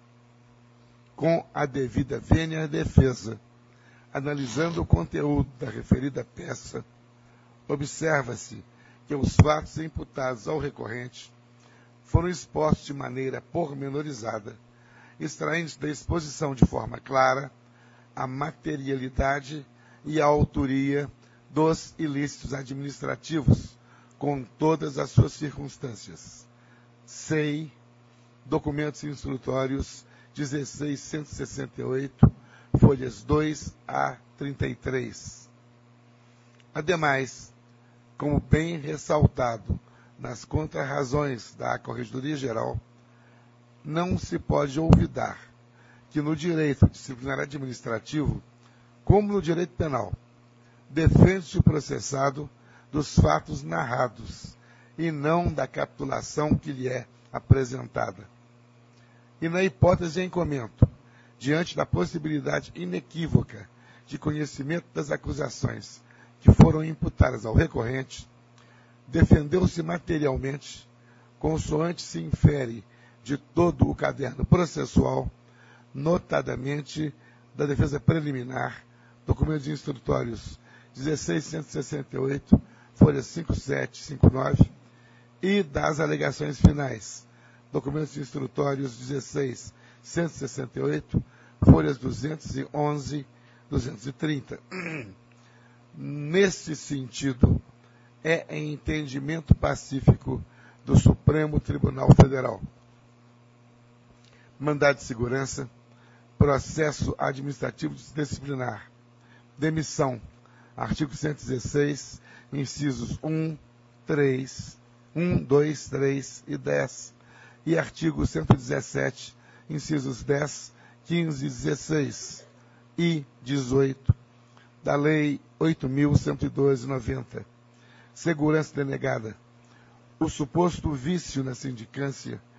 [SPEAKER 3] Com a devida vênia à defesa, analisando o conteúdo da referida peça, observa-se que os fatos imputados ao recorrente foram expostos de maneira pormenorizada, extraindo da exposição de forma clara a materialidade e a autoria dos ilícitos administrativos, com todas as suas circunstâncias. C E I, documentos instrutórios dezesseis cento e sessenta e oito, folhas dois a trinta e três. Ademais, como bem ressaltado nas contrarrazões da Corregedoria Geral, não se pode olvidar que no direito disciplinar administrativo, como no direito penal, defende-se o processado dos fatos narrados e não da capitulação que lhe é apresentada. E na hipótese em comento, diante da possibilidade inequívoca de conhecimento das acusações que foram imputadas ao recorrente, defendeu-se materialmente, consoante se infere de todo o caderno processual, notadamente da defesa preliminar, documentos instrutórios dezesseis cento e sessenta e oito, folhas cinquenta e sete e cinquenta e nove, e das alegações finais, documentos instrutórios dezesseis cento e sessenta e oito, folhas duzentos e onze e duzentos e trinta. Nesse sentido, é em entendimento pacífico do Supremo Tribunal Federal. Mandado de segurança, processo administrativo disciplinar, demissão, artigo cento e dezesseis, incisos um, três, um, dois, três e dez, e artigo cento e dezessete, incisos dez, quinze e dezesseis e dezoito, da Lei oito mil cento e doze, noventa. Segurança denegada. O suposto vício na sindicância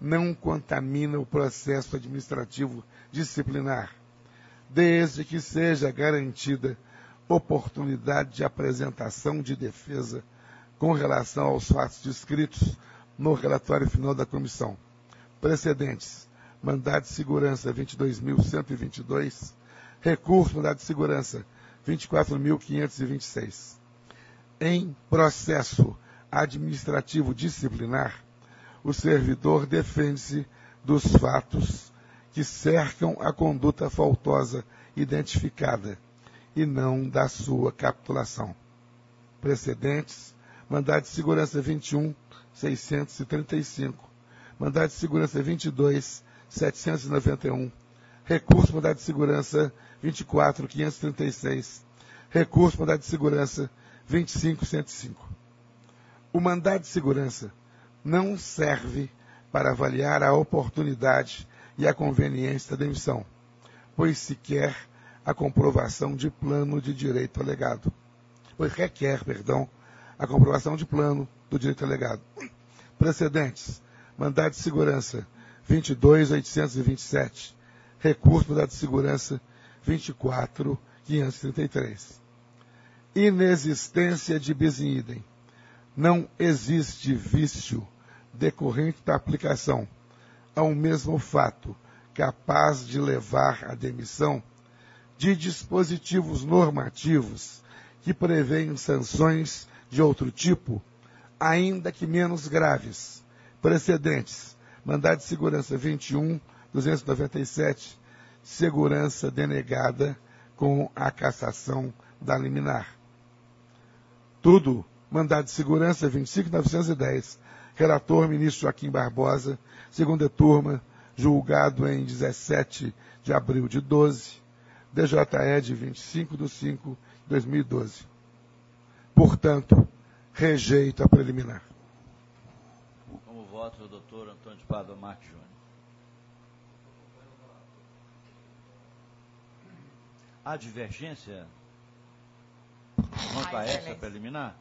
[SPEAKER 3] não contamina o processo administrativo disciplinar, desde que seja garantida oportunidade de apresentação de defesa com relação aos fatos descritos no relatório final da comissão. Precedentes: mandado de segurança vinte e dois mil cento e vinte e dois, recurso mandado de segurança vinte e quatro mil quinhentos e vinte e seis. Em processo administrativo disciplinar, o servidor defende-se dos fatos que cercam a conduta faltosa identificada e não da sua capitulação. Precedentes: mandado de segurança vinte e um, seiscentos e trinta e cinco, mandado de segurança vinte e dois, setecentos e noventa e um, recurso mandado de segurança vinte e quatro, quinhentos e trinta e seis, recurso mandado de segurança vinte e cinco, cento e cinco. O mandado de segurança não serve para avaliar a oportunidade e a conveniência da emissão, pois se quer a comprovação de plano de direito alegado, pois requer, perdão, a comprovação de plano do direito alegado. Precedentes: mandado de segurança vinte e dois, oitocentos e vinte e sete, recurso mandado de segurança vinte e quatro, quinhentos e trinta e três. Inexistência de bis in idem. Não existe vício decorrente da aplicação a um mesmo fato capaz de levar à demissão de dispositivos normativos que prevêem sanções de outro tipo, ainda que menos graves. Precedentes: mandado de segurança vinte e um, duzentos e noventa e sete, segurança denegada com a cassação da liminar. Tudo: mandado de segurança vinte e cinco, novecentos e dez, relator ministro Joaquim Barbosa, segunda turma, julgado em dezessete de abril de doze, D J E de vinte e cinco de cinco de dois mil e doze. Portanto, rejeito a preliminar.
[SPEAKER 1] Como voto o doutor Antônio de Pádua Marques Júnior. Há divergência quanto a essa preliminar?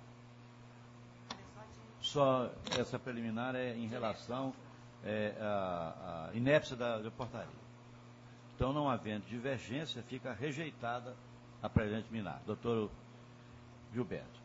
[SPEAKER 1] Só essa preliminar é em relação é, à, à inépcia da, da portaria. Então, não havendo divergência, fica rejeitada a preliminar. Doutor Gilberto.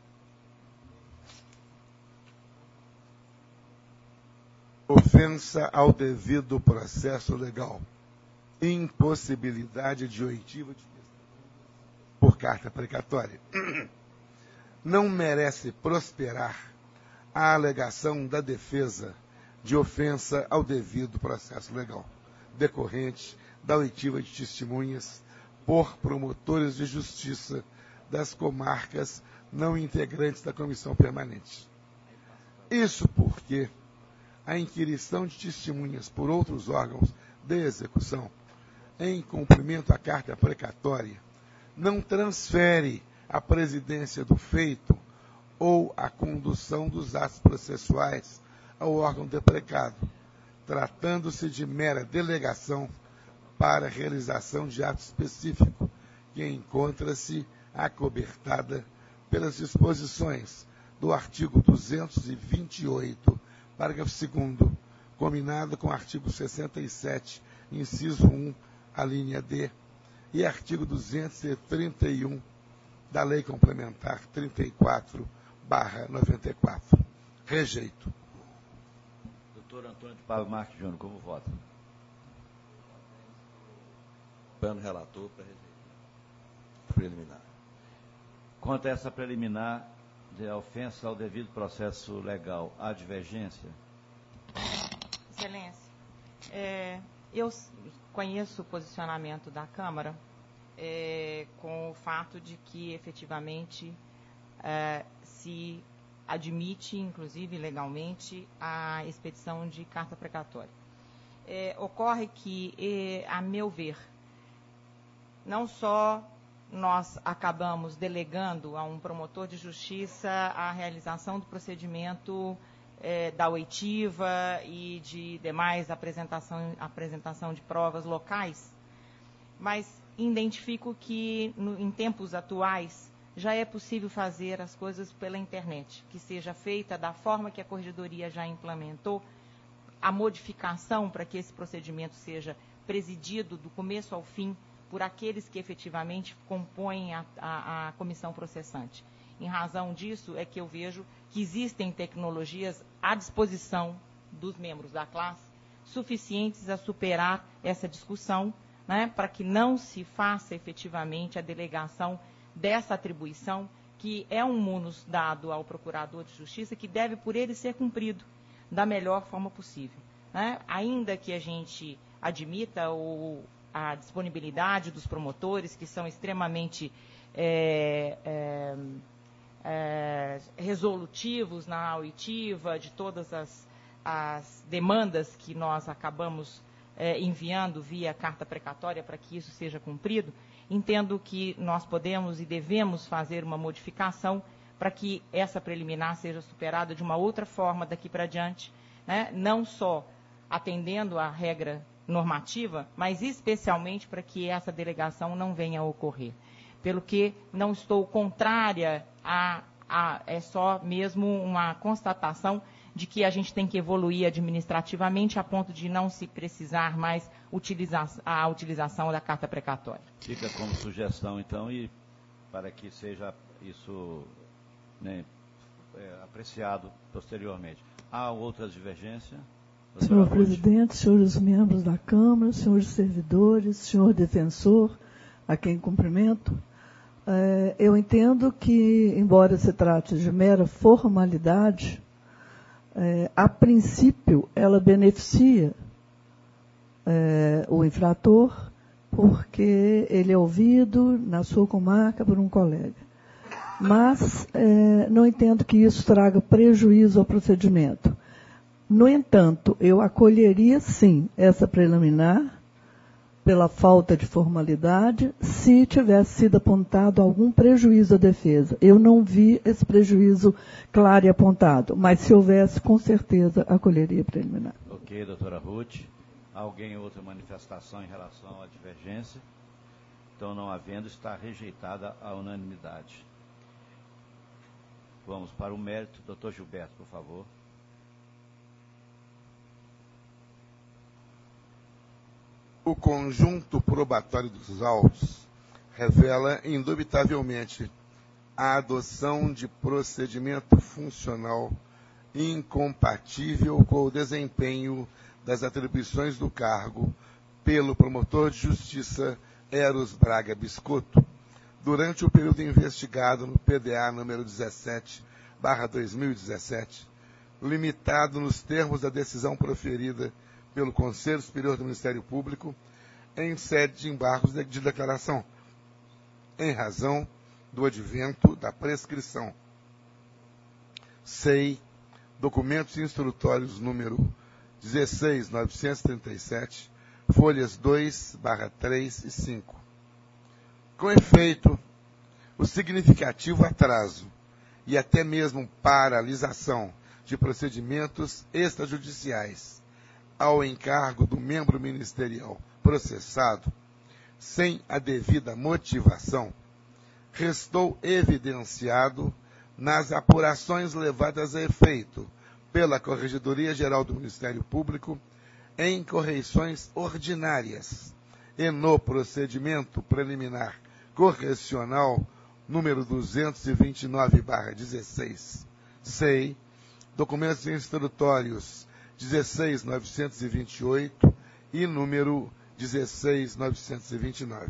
[SPEAKER 3] Ofensa ao devido processo legal. Impossibilidade de oitiva de por carta precatória. Não merece prosperar a alegação da defesa de ofensa ao devido processo legal, decorrente da oitiva de testemunhas por promotores de justiça das comarcas não integrantes da comissão permanente. Isso porque a inquirição de testemunhas por outros órgãos de execução, em cumprimento à carta precatória, não transfere a presidência do feito ou a condução dos atos processuais ao órgão deprecado, tratando-se de mera delegação para a realização de ato específico, que encontra-se acobertada pelas disposições do artigo duzentos e vinte e oito, parágrafo segundo, combinado com o artigo sessenta e sete, inciso um, a linha D, e artigo duzentos e trinta e um da Lei Complementar trinta e quatro barra noventa e quatro. Rejeito.
[SPEAKER 1] Doutor Antônio de Pádua Marques Júnior, como vota?
[SPEAKER 6] Plano relator para rejeitar. Preliminar.
[SPEAKER 1] Quanto a essa preliminar de ofensa ao devido processo legal, há divergência?
[SPEAKER 2] Excelência, é, eu conheço o posicionamento da Câmara é, com o fato de que, efetivamente, é, se admite, inclusive legalmente, a expedição de carta precatória. É, ocorre que, é, a meu ver, não só nós acabamos delegando a um promotor de justiça a realização do procedimento é, da oitiva e de demais apresentação, apresentação de provas locais, mas identifico que no, em tempos atuais já é possível fazer as coisas pela internet, que seja feita da forma que a Corregedoria já implementou, a modificação para que esse procedimento seja presidido do começo ao fim por aqueles que efetivamente compõem a, a, a comissão processante. Em razão disso é que eu vejo que existem tecnologias à disposição dos membros da classe suficientes a superar essa discussão, né, para que não se faça efetivamente a delegação dessa atribuição, que é um munus dado ao Procurador de Justiça, que deve por ele ser cumprido da melhor forma possível, né? Ainda que a gente admita o, a disponibilidade dos promotores, que são extremamente é, é, é, resolutivos na auditiva de todas as, as demandas que nós acabamos é, enviando via carta precatória para que isso seja cumprido, entendo que nós podemos e devemos fazer uma modificação para que essa preliminar seja superada de uma outra forma daqui para diante, né? Não só atendendo à regra normativa, mas especialmente para que essa delegação não venha a ocorrer. Pelo que não estou contrária a, a é só mesmo uma constatação de que a gente tem que evoluir administrativamente a ponto de não se precisar mais utilizar a utilização da carta precatória.
[SPEAKER 1] Fica como sugestão, então, e para que seja isso, né, é, apreciado posteriormente. Há outras divergências?
[SPEAKER 7] Senhor presidente, senhores membros da Câmara, senhores servidores, senhor defensor, a quem cumprimento, é, eu entendo que, embora se trate de mera formalidade, é, a princípio ela beneficia é, o infrator, porque ele é ouvido na sua comarca por um colega. Mas é, não entendo que isso traga prejuízo ao procedimento. No entanto, eu acolheria, sim, essa preliminar, pela falta de formalidade, se tivesse sido apontado algum prejuízo à defesa. Eu não vi esse prejuízo claro e apontado, mas se houvesse, com certeza, acolheria a preliminar.
[SPEAKER 1] Ok, doutora Ruth. Alguém outra manifestação em relação à divergência? Então, não havendo, está rejeitada a unanimidade. Vamos para o mérito. Doutor Gilberto, por favor.
[SPEAKER 3] O conjunto probatório dos autos revela, indubitavelmente, a adoção de procedimento funcional incompatível com o desempenho das atribuições do cargo pelo promotor de justiça Eros Braga Biscotto, durante o período investigado no P D A número dezessete barra dois mil e dezessete, limitado nos termos da decisão proferida pelo Conselho Superior do Ministério Público em sede de embargos de declaração, em razão do advento da prescrição. C E I, documentos instrutórios número dezesseis mil novecentos e trinta e sete, folhas dois barra três e cinco. Com efeito, o significativo atraso e até mesmo paralisação de procedimentos extrajudiciais ao encargo do membro ministerial processado, sem a devida motivação, restou evidenciado nas apurações levadas a efeito pela Corregedoria Geral do Ministério Público em correições ordinárias e no procedimento preliminar correcional número duzentos e vinte e nove barra dezesseis, C E I, documentos instrutórios dezesseis mil novecentos e vinte e oito e número dezesseis mil novecentos e vinte e nove.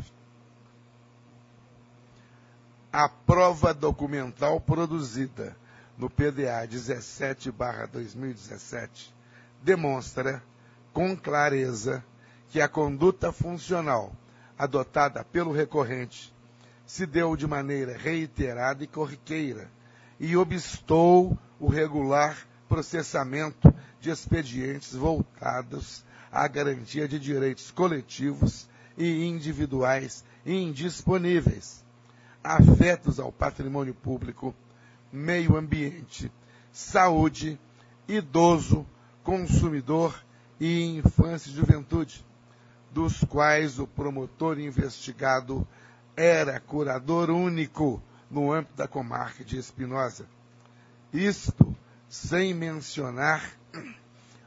[SPEAKER 3] A prova documental produzida no P D A dezessete barra dois mil e dezessete demonstra com clareza que a conduta funcional adotada pelo recorrente se deu de maneira reiterada e corriqueira e obstou o regular processamento de expedientes voltados à garantia de direitos coletivos e individuais indisponíveis, afetos ao patrimônio público, meio ambiente, saúde, idoso, consumidor e infância e juventude, dos quais o promotor investigado era curador único no âmbito da comarca de Espinosa. Isto sem mencionar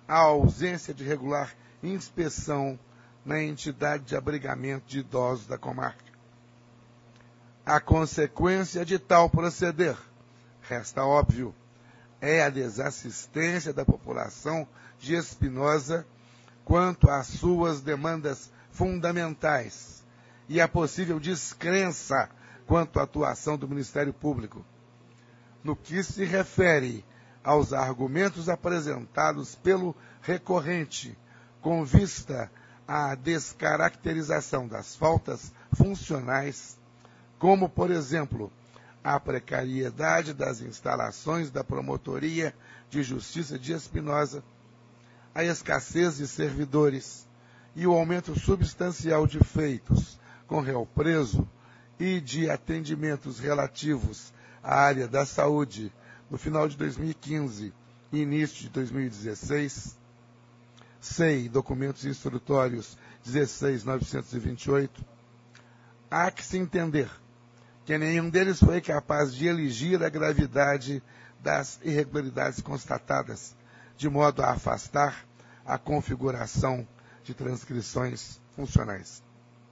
[SPEAKER 3] a ausência de regular inspeção na entidade de abrigamento de idosos da comarca. A consequência de tal proceder, resta óbvio, é a desassistência da população de Espinosa quanto às suas demandas fundamentais e a possível descrença quanto à atuação do Ministério Público. No que se refere aos argumentos apresentados pelo recorrente com vista à descaracterização das faltas funcionais, como, por exemplo, a precariedade das instalações da Promotoria de Justiça de Espinosa, a escassez de servidores e o aumento substancial de feitos com réu preso e de atendimentos relativos à área da saúde no final de dois mil e quinze e início de dois mil e dezesseis, C E I, documentos instrutórios dezesseis mil novecentos e vinte e oito, há que se entender que nenhum deles foi capaz de eligir a gravidade das irregularidades constatadas, de modo a afastar a configuração de transcrições funcionais.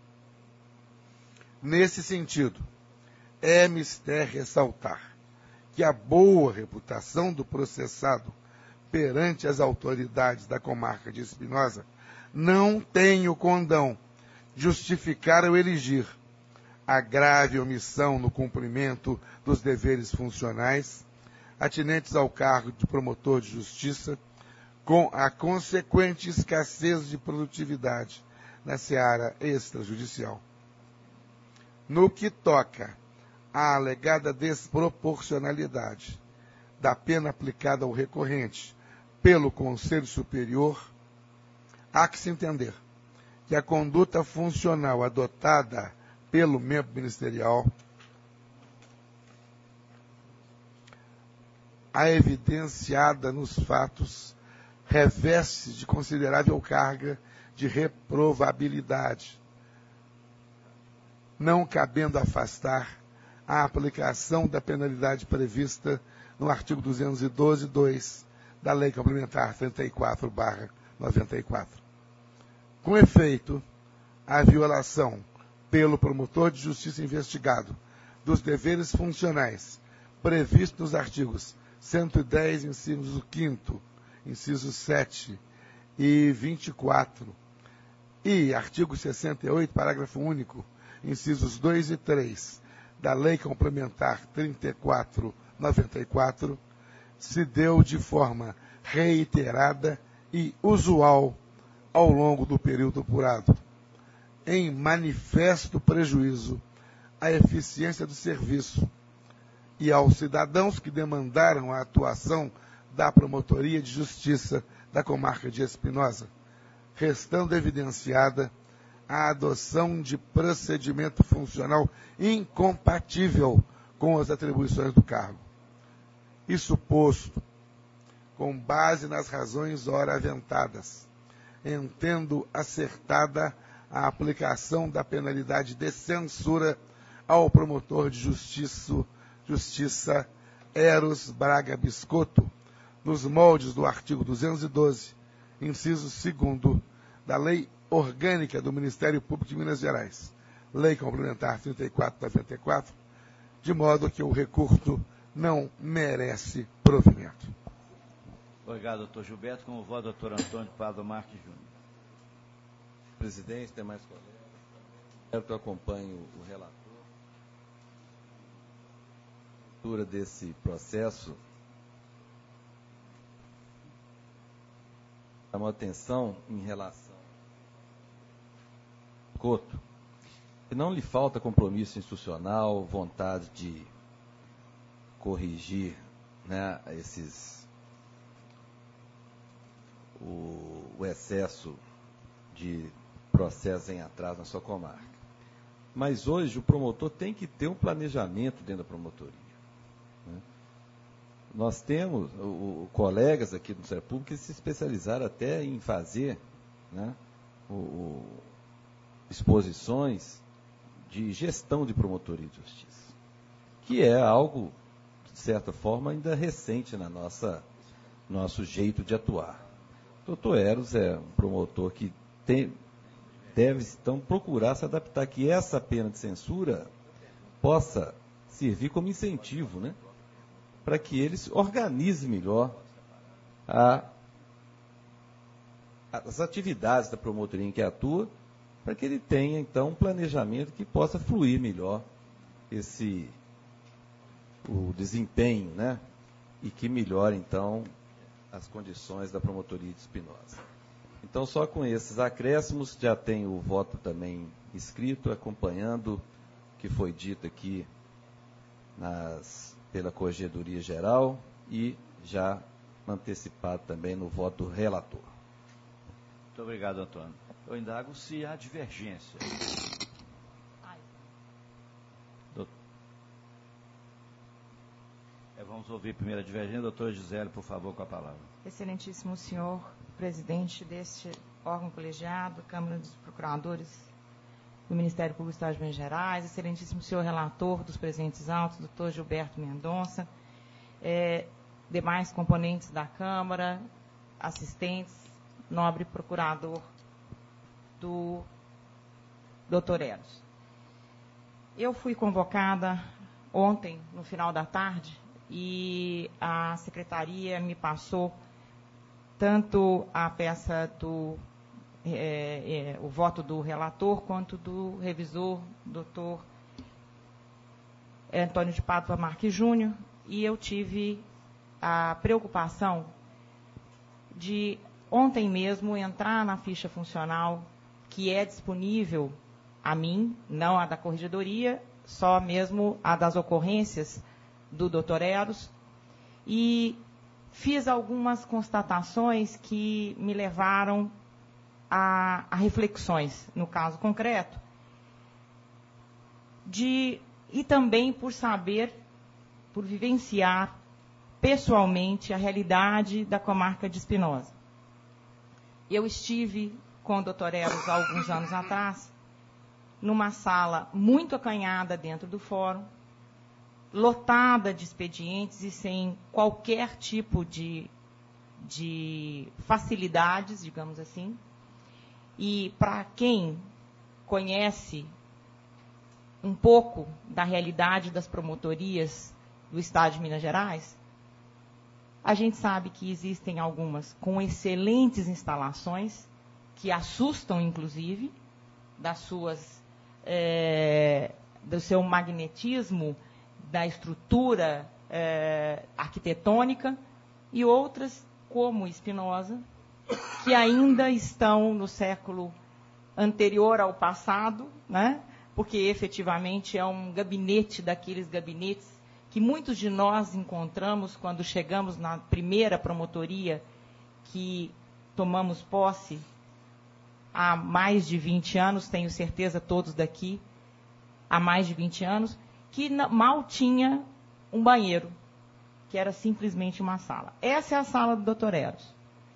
[SPEAKER 3] Nesse sentido, é mister ressaltar que a boa reputação do processado perante as autoridades da comarca de Espinosa não tem o condão de justificar ou eligir a grave omissão no cumprimento dos deveres funcionais atinentes ao cargo de promotor de justiça, com a consequente escassez de produtividade na seara extrajudicial. No que toca à alegada desproporcionalidade da pena aplicada ao recorrente pelo Conselho Superior, há que se entender que a conduta funcional adotada pelo membro ministerial, a evidenciada nos fatos, reveste de considerável carga de reprovabilidade, não cabendo afastar a aplicação da penalidade prevista no artigo duzentos e doze, dois da Lei Complementar trinta e quatro barra noventa e quatro. Com efeito, a violação pelo promotor de justiça investigado dos deveres funcionais previstos nos artigos cento e dez, inciso quinto, inciso sete e vinte e quatro, e artigo sessenta e oito, parágrafo único, incisos dois e três, da Lei Complementar trinta e quatro, noventa e quatro, se deu de forma reiterada e usual ao longo do período apurado, em manifesto prejuízo à eficiência do serviço e aos cidadãos que demandaram a atuação da Promotoria de Justiça da comarca de Espinosa, restando evidenciada a adoção de procedimento funcional incompatível com as atribuições do cargo. Isso posto, com base nas razões ora aventadas, entendo acertada a aplicação da penalidade de censura ao promotor de justiça, justiça Eros Braga Biscotto, nos moldes do artigo duzentos e doze, inciso segundo, da Lei Orgânica do Ministério Público de Minas Gerais, Lei Complementar trinta e quatro, noventa e quatro, de modo que o recurso não merece provimento.
[SPEAKER 1] Obrigado, doutor Gilberto. Como voto, doutor Antônio Prado Marques Júnior.
[SPEAKER 6] Presidente, demais colegas, quero que eu acompanhe o relator. A leitura desse processo chamou atenção em relação ao Couto, que não lhe falta compromisso institucional, vontade de corrigir, né, esses o, o excesso de processos em atraso na sua comarca. Mas hoje o promotor tem que ter um planejamento dentro da promotoria, né? Nós temos o, o, colegas aqui do Ministério Público que se especializaram até em fazer, né, o, o, exposições de gestão de promotoria de justiça, que é algo, de certa forma, ainda recente na nossa nosso jeito de atuar. doutor Eros é um promotor que tem, deve, então, procurar se adaptar, que essa pena de censura possa servir como incentivo, né, para que ele organize melhor a, as atividades da promotoria em que atua, para que ele tenha, então, um planejamento que possa fluir melhor esse, o desempenho, né, e que melhore, então, as condições da promotoria de Espinosa. Então, só com esses acréscimos, já tem o voto também escrito, acompanhando o que foi dito aqui nas, pela Corregedoria Geral e já antecipado também no voto do relator.
[SPEAKER 1] Muito obrigado, Antônio. Eu indago se há divergência. Doutor. É, vamos ouvir primeiro a divergência. Doutora Gisele, por favor, com a palavra.
[SPEAKER 2] Excelentíssimo senhor presidente deste órgão colegiado, Câmara dos Procuradores do Ministério Público do Estado de Minas Gerais, excelentíssimo senhor relator dos presentes autos, doutor Gilberto Mendonça, é, demais componentes da Câmara, assistentes, nobre procurador do doutor Eros. Eu fui convocada ontem, no final da tarde, e a secretaria me passou tanto a peça do é, é, o voto do relator quanto do revisor, doutor Antônio de Pádua Marques Júnior, e eu tive a preocupação de ontem mesmo entrar na ficha funcional que é disponível a mim, não a da Corregedoria, só mesmo a das ocorrências do doutor Eros, e fiz algumas constatações que me levaram a, a reflexões, no caso concreto, de, e também por saber, por vivenciar pessoalmente a realidade da comarca de Espinosa. Eu estive com o doutor Eros há alguns anos atrás, numa sala muito acanhada dentro do fórum, lotada de expedientes e sem qualquer tipo de, de facilidades, digamos assim. E para quem conhece um pouco da realidade das promotorias do Estado de Minas Gerais, a gente sabe que existem algumas com excelentes instalações, que assustam, inclusive, das suas, é, do seu magnetismo, da estrutura é, arquitetônica, e outras, como Espinosa, que ainda estão no século anterior ao passado, né? Porque efetivamente é um gabinete daqueles gabinetes que muitos de nós encontramos quando chegamos na primeira promotoria que tomamos posse há mais de vinte anos, tenho certeza todos daqui, há mais de vinte anos, que mal tinha um banheiro, que era simplesmente uma sala. Essa é a sala do doutor Eros.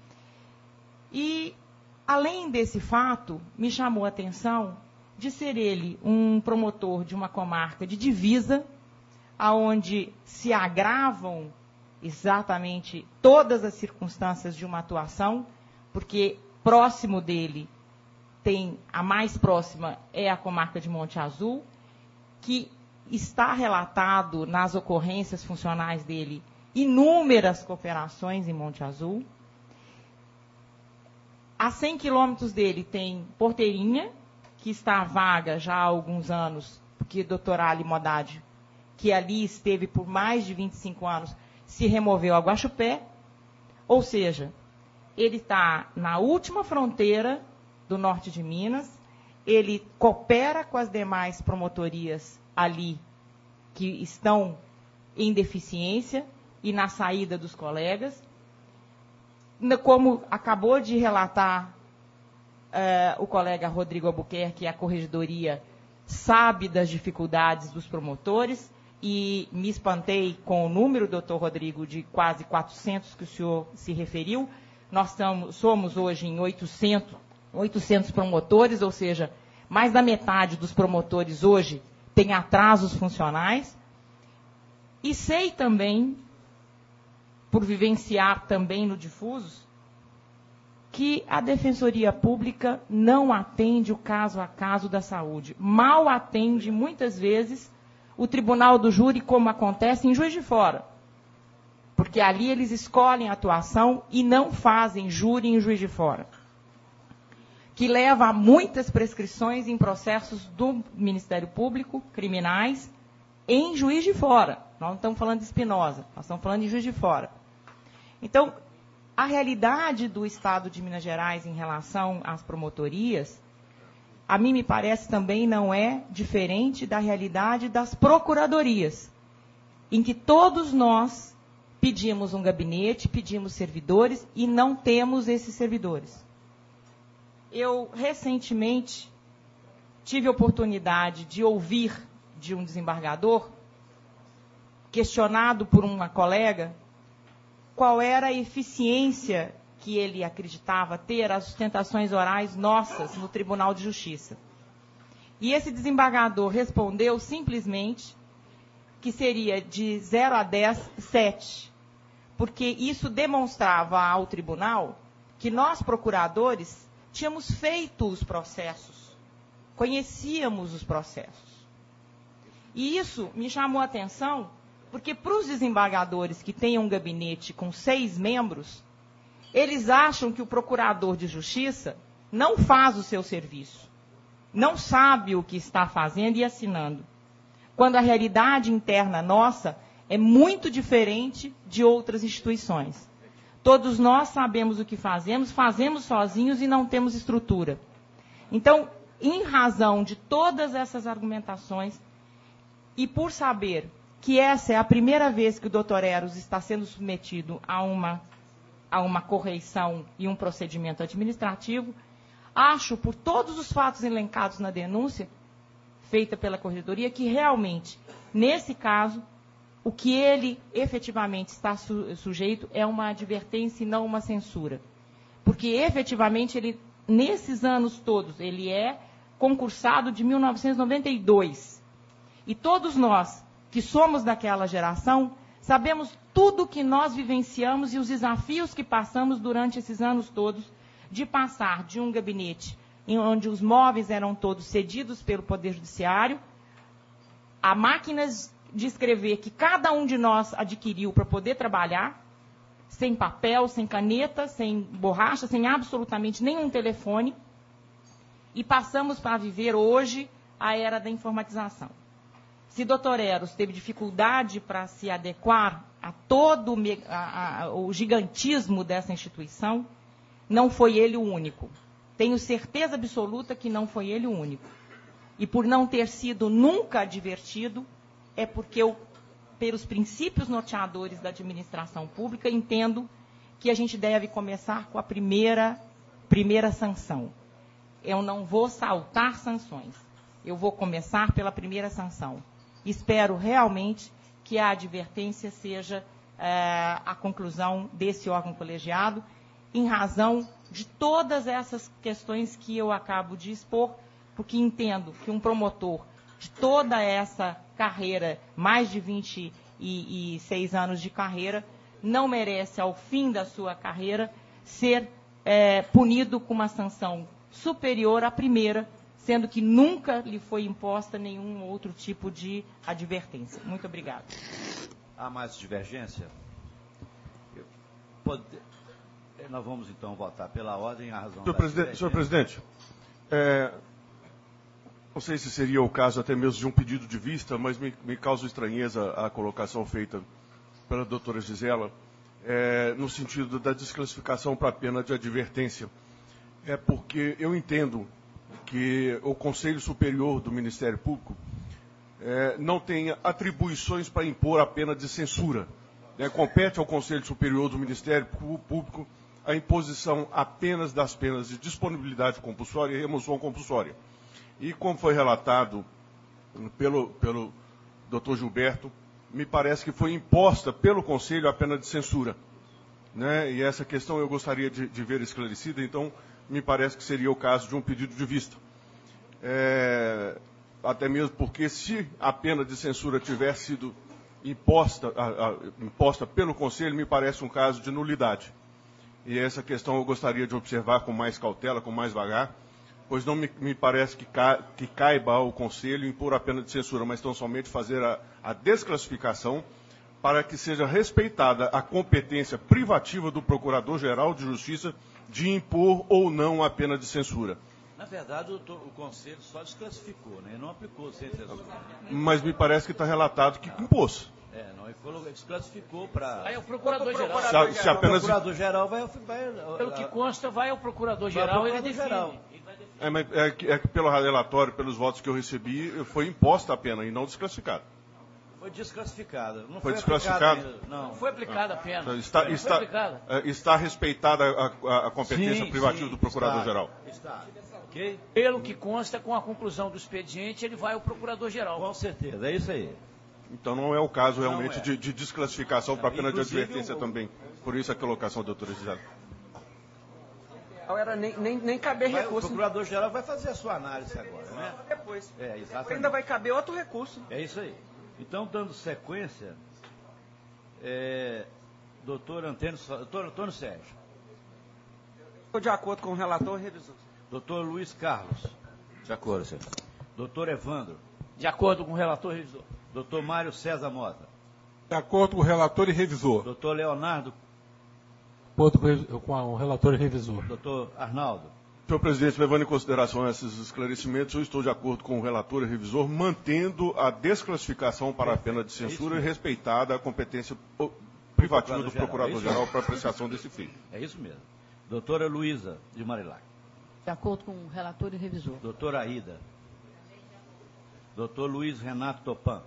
[SPEAKER 2] E, além desse fato, me chamou a atenção de ser ele um promotor de uma comarca de divisa, aonde se agravam exatamente todas as circunstâncias de uma atuação, porque próximo dele tem, a mais próxima é a comarca de Monte Azul, que está relatado nas ocorrências funcionais dele inúmeras cooperações em Monte Azul. A cem quilômetros dele tem Porteirinha, que está vaga já há alguns anos, porque doutor Ali Modade, que ali esteve por mais de vinte e cinco anos, se removeu a Guaxupé. Ou seja, ele está na última fronteira do norte de Minas, ele coopera com as demais promotorias ali que estão em deficiência e na saída dos colegas. Como acabou de relatar uh, o colega Rodrigo Albuquerque, a Corregedoria sabe das dificuldades dos promotores, e me espantei com o número, doutor Rodrigo, de quase quatrocentos que o senhor se referiu. Nós estamos, somos hoje em oitocentos, oitocentos promotores, ou seja, mais da metade dos promotores hoje tem atrasos funcionais. E sei também, por vivenciar também no Difusos, que a Defensoria Pública não atende o caso a caso da saúde. Mal atende, muitas vezes, o Tribunal do Júri, como acontece em Juiz de Fora. Porque ali eles escolhem a atuação e não fazem júri em Juiz de Fora. Que leva a muitas prescrições em processos do Ministério Público, criminais, em Juiz de Fora. Nós não estamos falando de Espinosa, nós estamos falando de Juiz de Fora. Então, a realidade do Estado de Minas Gerais em relação às promotorias, a mim me parece também não é diferente da realidade das procuradorias, em que todos nós pedimos um gabinete, pedimos servidores e não temos esses servidores. Eu, recentemente, tive a oportunidade de ouvir de um desembargador, questionado por uma colega, qual era a eficiência que ele acreditava ter as sustentações orais nossas no Tribunal de Justiça. E esse desembargador respondeu simplesmente que seria de zero a dez, sete, porque isso demonstrava ao tribunal que nós, procuradores, tínhamos feito os processos, conhecíamos os processos. E isso me chamou a atenção, porque para os desembargadores que têm um gabinete com seis membros, eles acham que o procurador de justiça não faz o seu serviço, não sabe o que está fazendo e assinando, quando a realidade interna nossa é muito diferente de outras instituições. Todos nós sabemos o que fazemos, fazemos sozinhos e não temos estrutura. Então, em razão de todas essas argumentações, e por saber que essa é a primeira vez que o doutor Eros está sendo submetido a uma, a uma correição e um procedimento administrativo, acho, por todos os fatos elencados na denúncia feita pela Corregedoria, que realmente, nesse caso, o que ele efetivamente está su sujeito é uma advertência e não uma censura. Porque, efetivamente, ele, nesses anos todos, ele é concursado de mil novecentos e noventa e dois. E todos nós, que somos daquela geração, sabemos tudo que nós vivenciamos e os desafios que passamos durante esses anos todos, de passar de um gabinete em onde os móveis eram todos cedidos pelo Poder Judiciário, a máquinas de escrever que cada um de nós adquiriu para poder trabalhar, sem papel, sem caneta, sem borracha, sem absolutamente nenhum telefone, e passamos para viver hoje a era da informatização. Se doutor Eros teve dificuldade para se adequar a todo a, a, o gigantismo dessa instituição, não foi ele o único. Tenho certeza absoluta que não foi ele o único. E por não ter sido nunca advertido, é porque eu, pelos princípios norteadores da administração pública, entendo que a gente deve começar com a primeira, primeira sanção. Eu não vou saltar sanções. Eu vou começar pela primeira sanção. Espero realmente que a advertência seja é, a conclusão desse órgão colegiado, em razão de todas essas questões que eu acabo de expor, porque entendo que um promotor de toda essa carreira, mais de vinte e seis anos de carreira, não merece, ao fim da sua carreira, ser é, punido com uma sanção superior à primeira, sendo que nunca lhe foi imposta nenhum outro tipo de advertência. Muito obrigada.
[SPEAKER 1] Há mais divergência? Eu pode... Nós vamos, então, votar pela ordem, a razão
[SPEAKER 8] senhor presidente, senhor presidente, é, não sei se seria o caso até mesmo de um pedido de vista, mas me, me causa estranheza a colocação feita pela doutora Gisela, é, no sentido da desclassificação para a pena de advertência. É porque eu entendo que o Conselho Superior do Ministério Público é, não tem atribuições para impor a pena de censura. É, compete ao Conselho Superior do Ministério Público a imposição apenas das penas de disponibilidade compulsória e remoção compulsória. E como foi relatado pelo, pelo doutor Gilberto, me parece que foi imposta pelo Conselho a pena de censura. Né? E essa questão eu gostaria de, de ver esclarecida, então me parece que seria o caso de um pedido de vista. É, até mesmo porque se a pena de censura tiver sido imposta, a, a, imposta pelo Conselho, me parece um caso de nulidade. e essa questão eu gostaria de observar com mais cautela, com mais vagar, pois não me, me parece que, ca, que caiba ao Conselho impor a pena de censura, mas tão somente fazer a, a desclassificação para que seja respeitada a competência privativa do Procurador-Geral de Justiça de impor ou não a pena de censura.
[SPEAKER 1] Na verdade, o, o Conselho só desclassificou, né? Não aplicou sem censura.
[SPEAKER 8] Mas me parece que está relatado que impôs.
[SPEAKER 1] É, não, ele falou, desclassificou para...
[SPEAKER 9] Aí o Procurador-Geral.
[SPEAKER 8] Se, se apenas...
[SPEAKER 1] O Procurador-Geral vai, vai...
[SPEAKER 9] Pelo que consta, vai ao Procurador-Geral e ele define.
[SPEAKER 1] Geral.
[SPEAKER 8] É, mas é, que, é que pelo relatório, pelos votos que eu recebi, foi imposta a pena e não desclassificada.
[SPEAKER 1] Foi desclassificada. Não
[SPEAKER 8] foi
[SPEAKER 1] foi
[SPEAKER 8] desclassificada?
[SPEAKER 1] Ainda, não.
[SPEAKER 9] Não foi aplicada a pena.
[SPEAKER 8] Está,
[SPEAKER 9] não
[SPEAKER 8] está,
[SPEAKER 9] aplicada.
[SPEAKER 8] está respeitada a, a competência
[SPEAKER 1] sim,
[SPEAKER 8] privativa
[SPEAKER 1] sim,
[SPEAKER 8] do Procurador-Geral?
[SPEAKER 1] Está. está. Okay?
[SPEAKER 9] Pelo que consta, com a conclusão do expediente, ele vai ao Procurador-Geral.
[SPEAKER 1] Com certeza, é isso aí.
[SPEAKER 8] Então não é o caso realmente
[SPEAKER 1] é.
[SPEAKER 8] de, de desclassificação para pena de advertência
[SPEAKER 1] o...
[SPEAKER 8] também. Por isso a colocação, doutora Gisela.
[SPEAKER 10] Era nem, nem, nem caber
[SPEAKER 1] vai,
[SPEAKER 10] recurso.
[SPEAKER 1] O Procurador-Geral vai fazer a sua análise agora, né?
[SPEAKER 10] Depois.
[SPEAKER 1] É, exatamente.
[SPEAKER 10] Ainda vai caber outro recurso.
[SPEAKER 1] É isso aí. Então, dando sequência, é, doutor Antônio, doutor Antônio Sérgio.
[SPEAKER 10] Estou de acordo com o relator e revisor.
[SPEAKER 1] Doutor Luiz Carlos.
[SPEAKER 6] De acordo, senhor.
[SPEAKER 1] Doutor Evandro.
[SPEAKER 9] De acordo com o relator e revisor.
[SPEAKER 1] Doutor Mário César Mota.
[SPEAKER 11] De acordo com o relator e revisor.
[SPEAKER 1] Doutor Leonardo.
[SPEAKER 11] De acordo com o relator e revisor.
[SPEAKER 1] Doutor Arnaldo.
[SPEAKER 8] Senhor presidente, levando em consideração esses esclarecimentos, eu estou de acordo com o relator e revisor, mantendo a desclassificação para a pena de censura e respeitada a competência privativa do Procurador-Geral para apreciação desse fim.
[SPEAKER 1] É isso mesmo. Doutora Luísa de Marilac.
[SPEAKER 12] De acordo com o relator e revisor.
[SPEAKER 1] Doutora Aida. Doutor Luiz Renato Topan.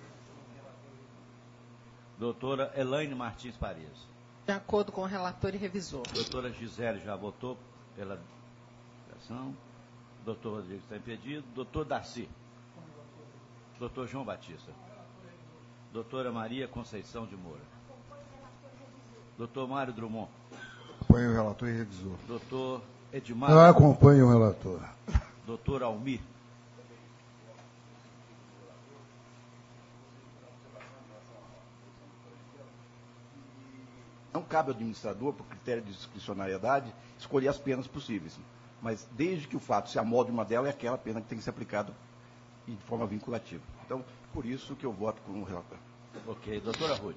[SPEAKER 1] Doutora Elaine Martins Paris.
[SPEAKER 12] De acordo com o relator e revisor.
[SPEAKER 1] Doutora Gisele já votou pela ação. Doutor Rodrigues está impedido. Doutor Darcy. Doutor João Batista. Doutora Maria Conceição de Moura. Doutor Mário Drummond.
[SPEAKER 13] Acompanho o relator e revisor.
[SPEAKER 1] Doutor Edmar.
[SPEAKER 13] Não acompanho o relator.
[SPEAKER 1] Doutor Almir.
[SPEAKER 14] Não cabe ao administrador, por critério de discricionariedade, escolher as penas possíveis. Mas desde que o fato se amolde uma delas, é aquela pena que tem que ser aplicada de forma vinculativa. Então, por isso que eu voto com o relator.
[SPEAKER 1] Ok. Doutora Ruth.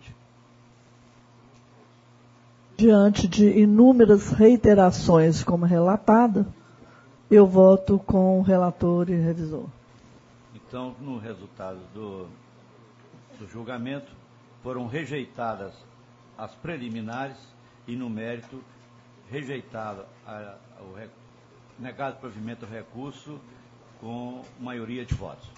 [SPEAKER 7] Diante de inúmeras reiterações como relatada, eu voto com o relator e revisor.
[SPEAKER 1] Então, no resultado do, do julgamento, foram rejeitadas as preliminares e, no mérito, rejeitado a, a, o negado provimento ao recurso com maioria de votos.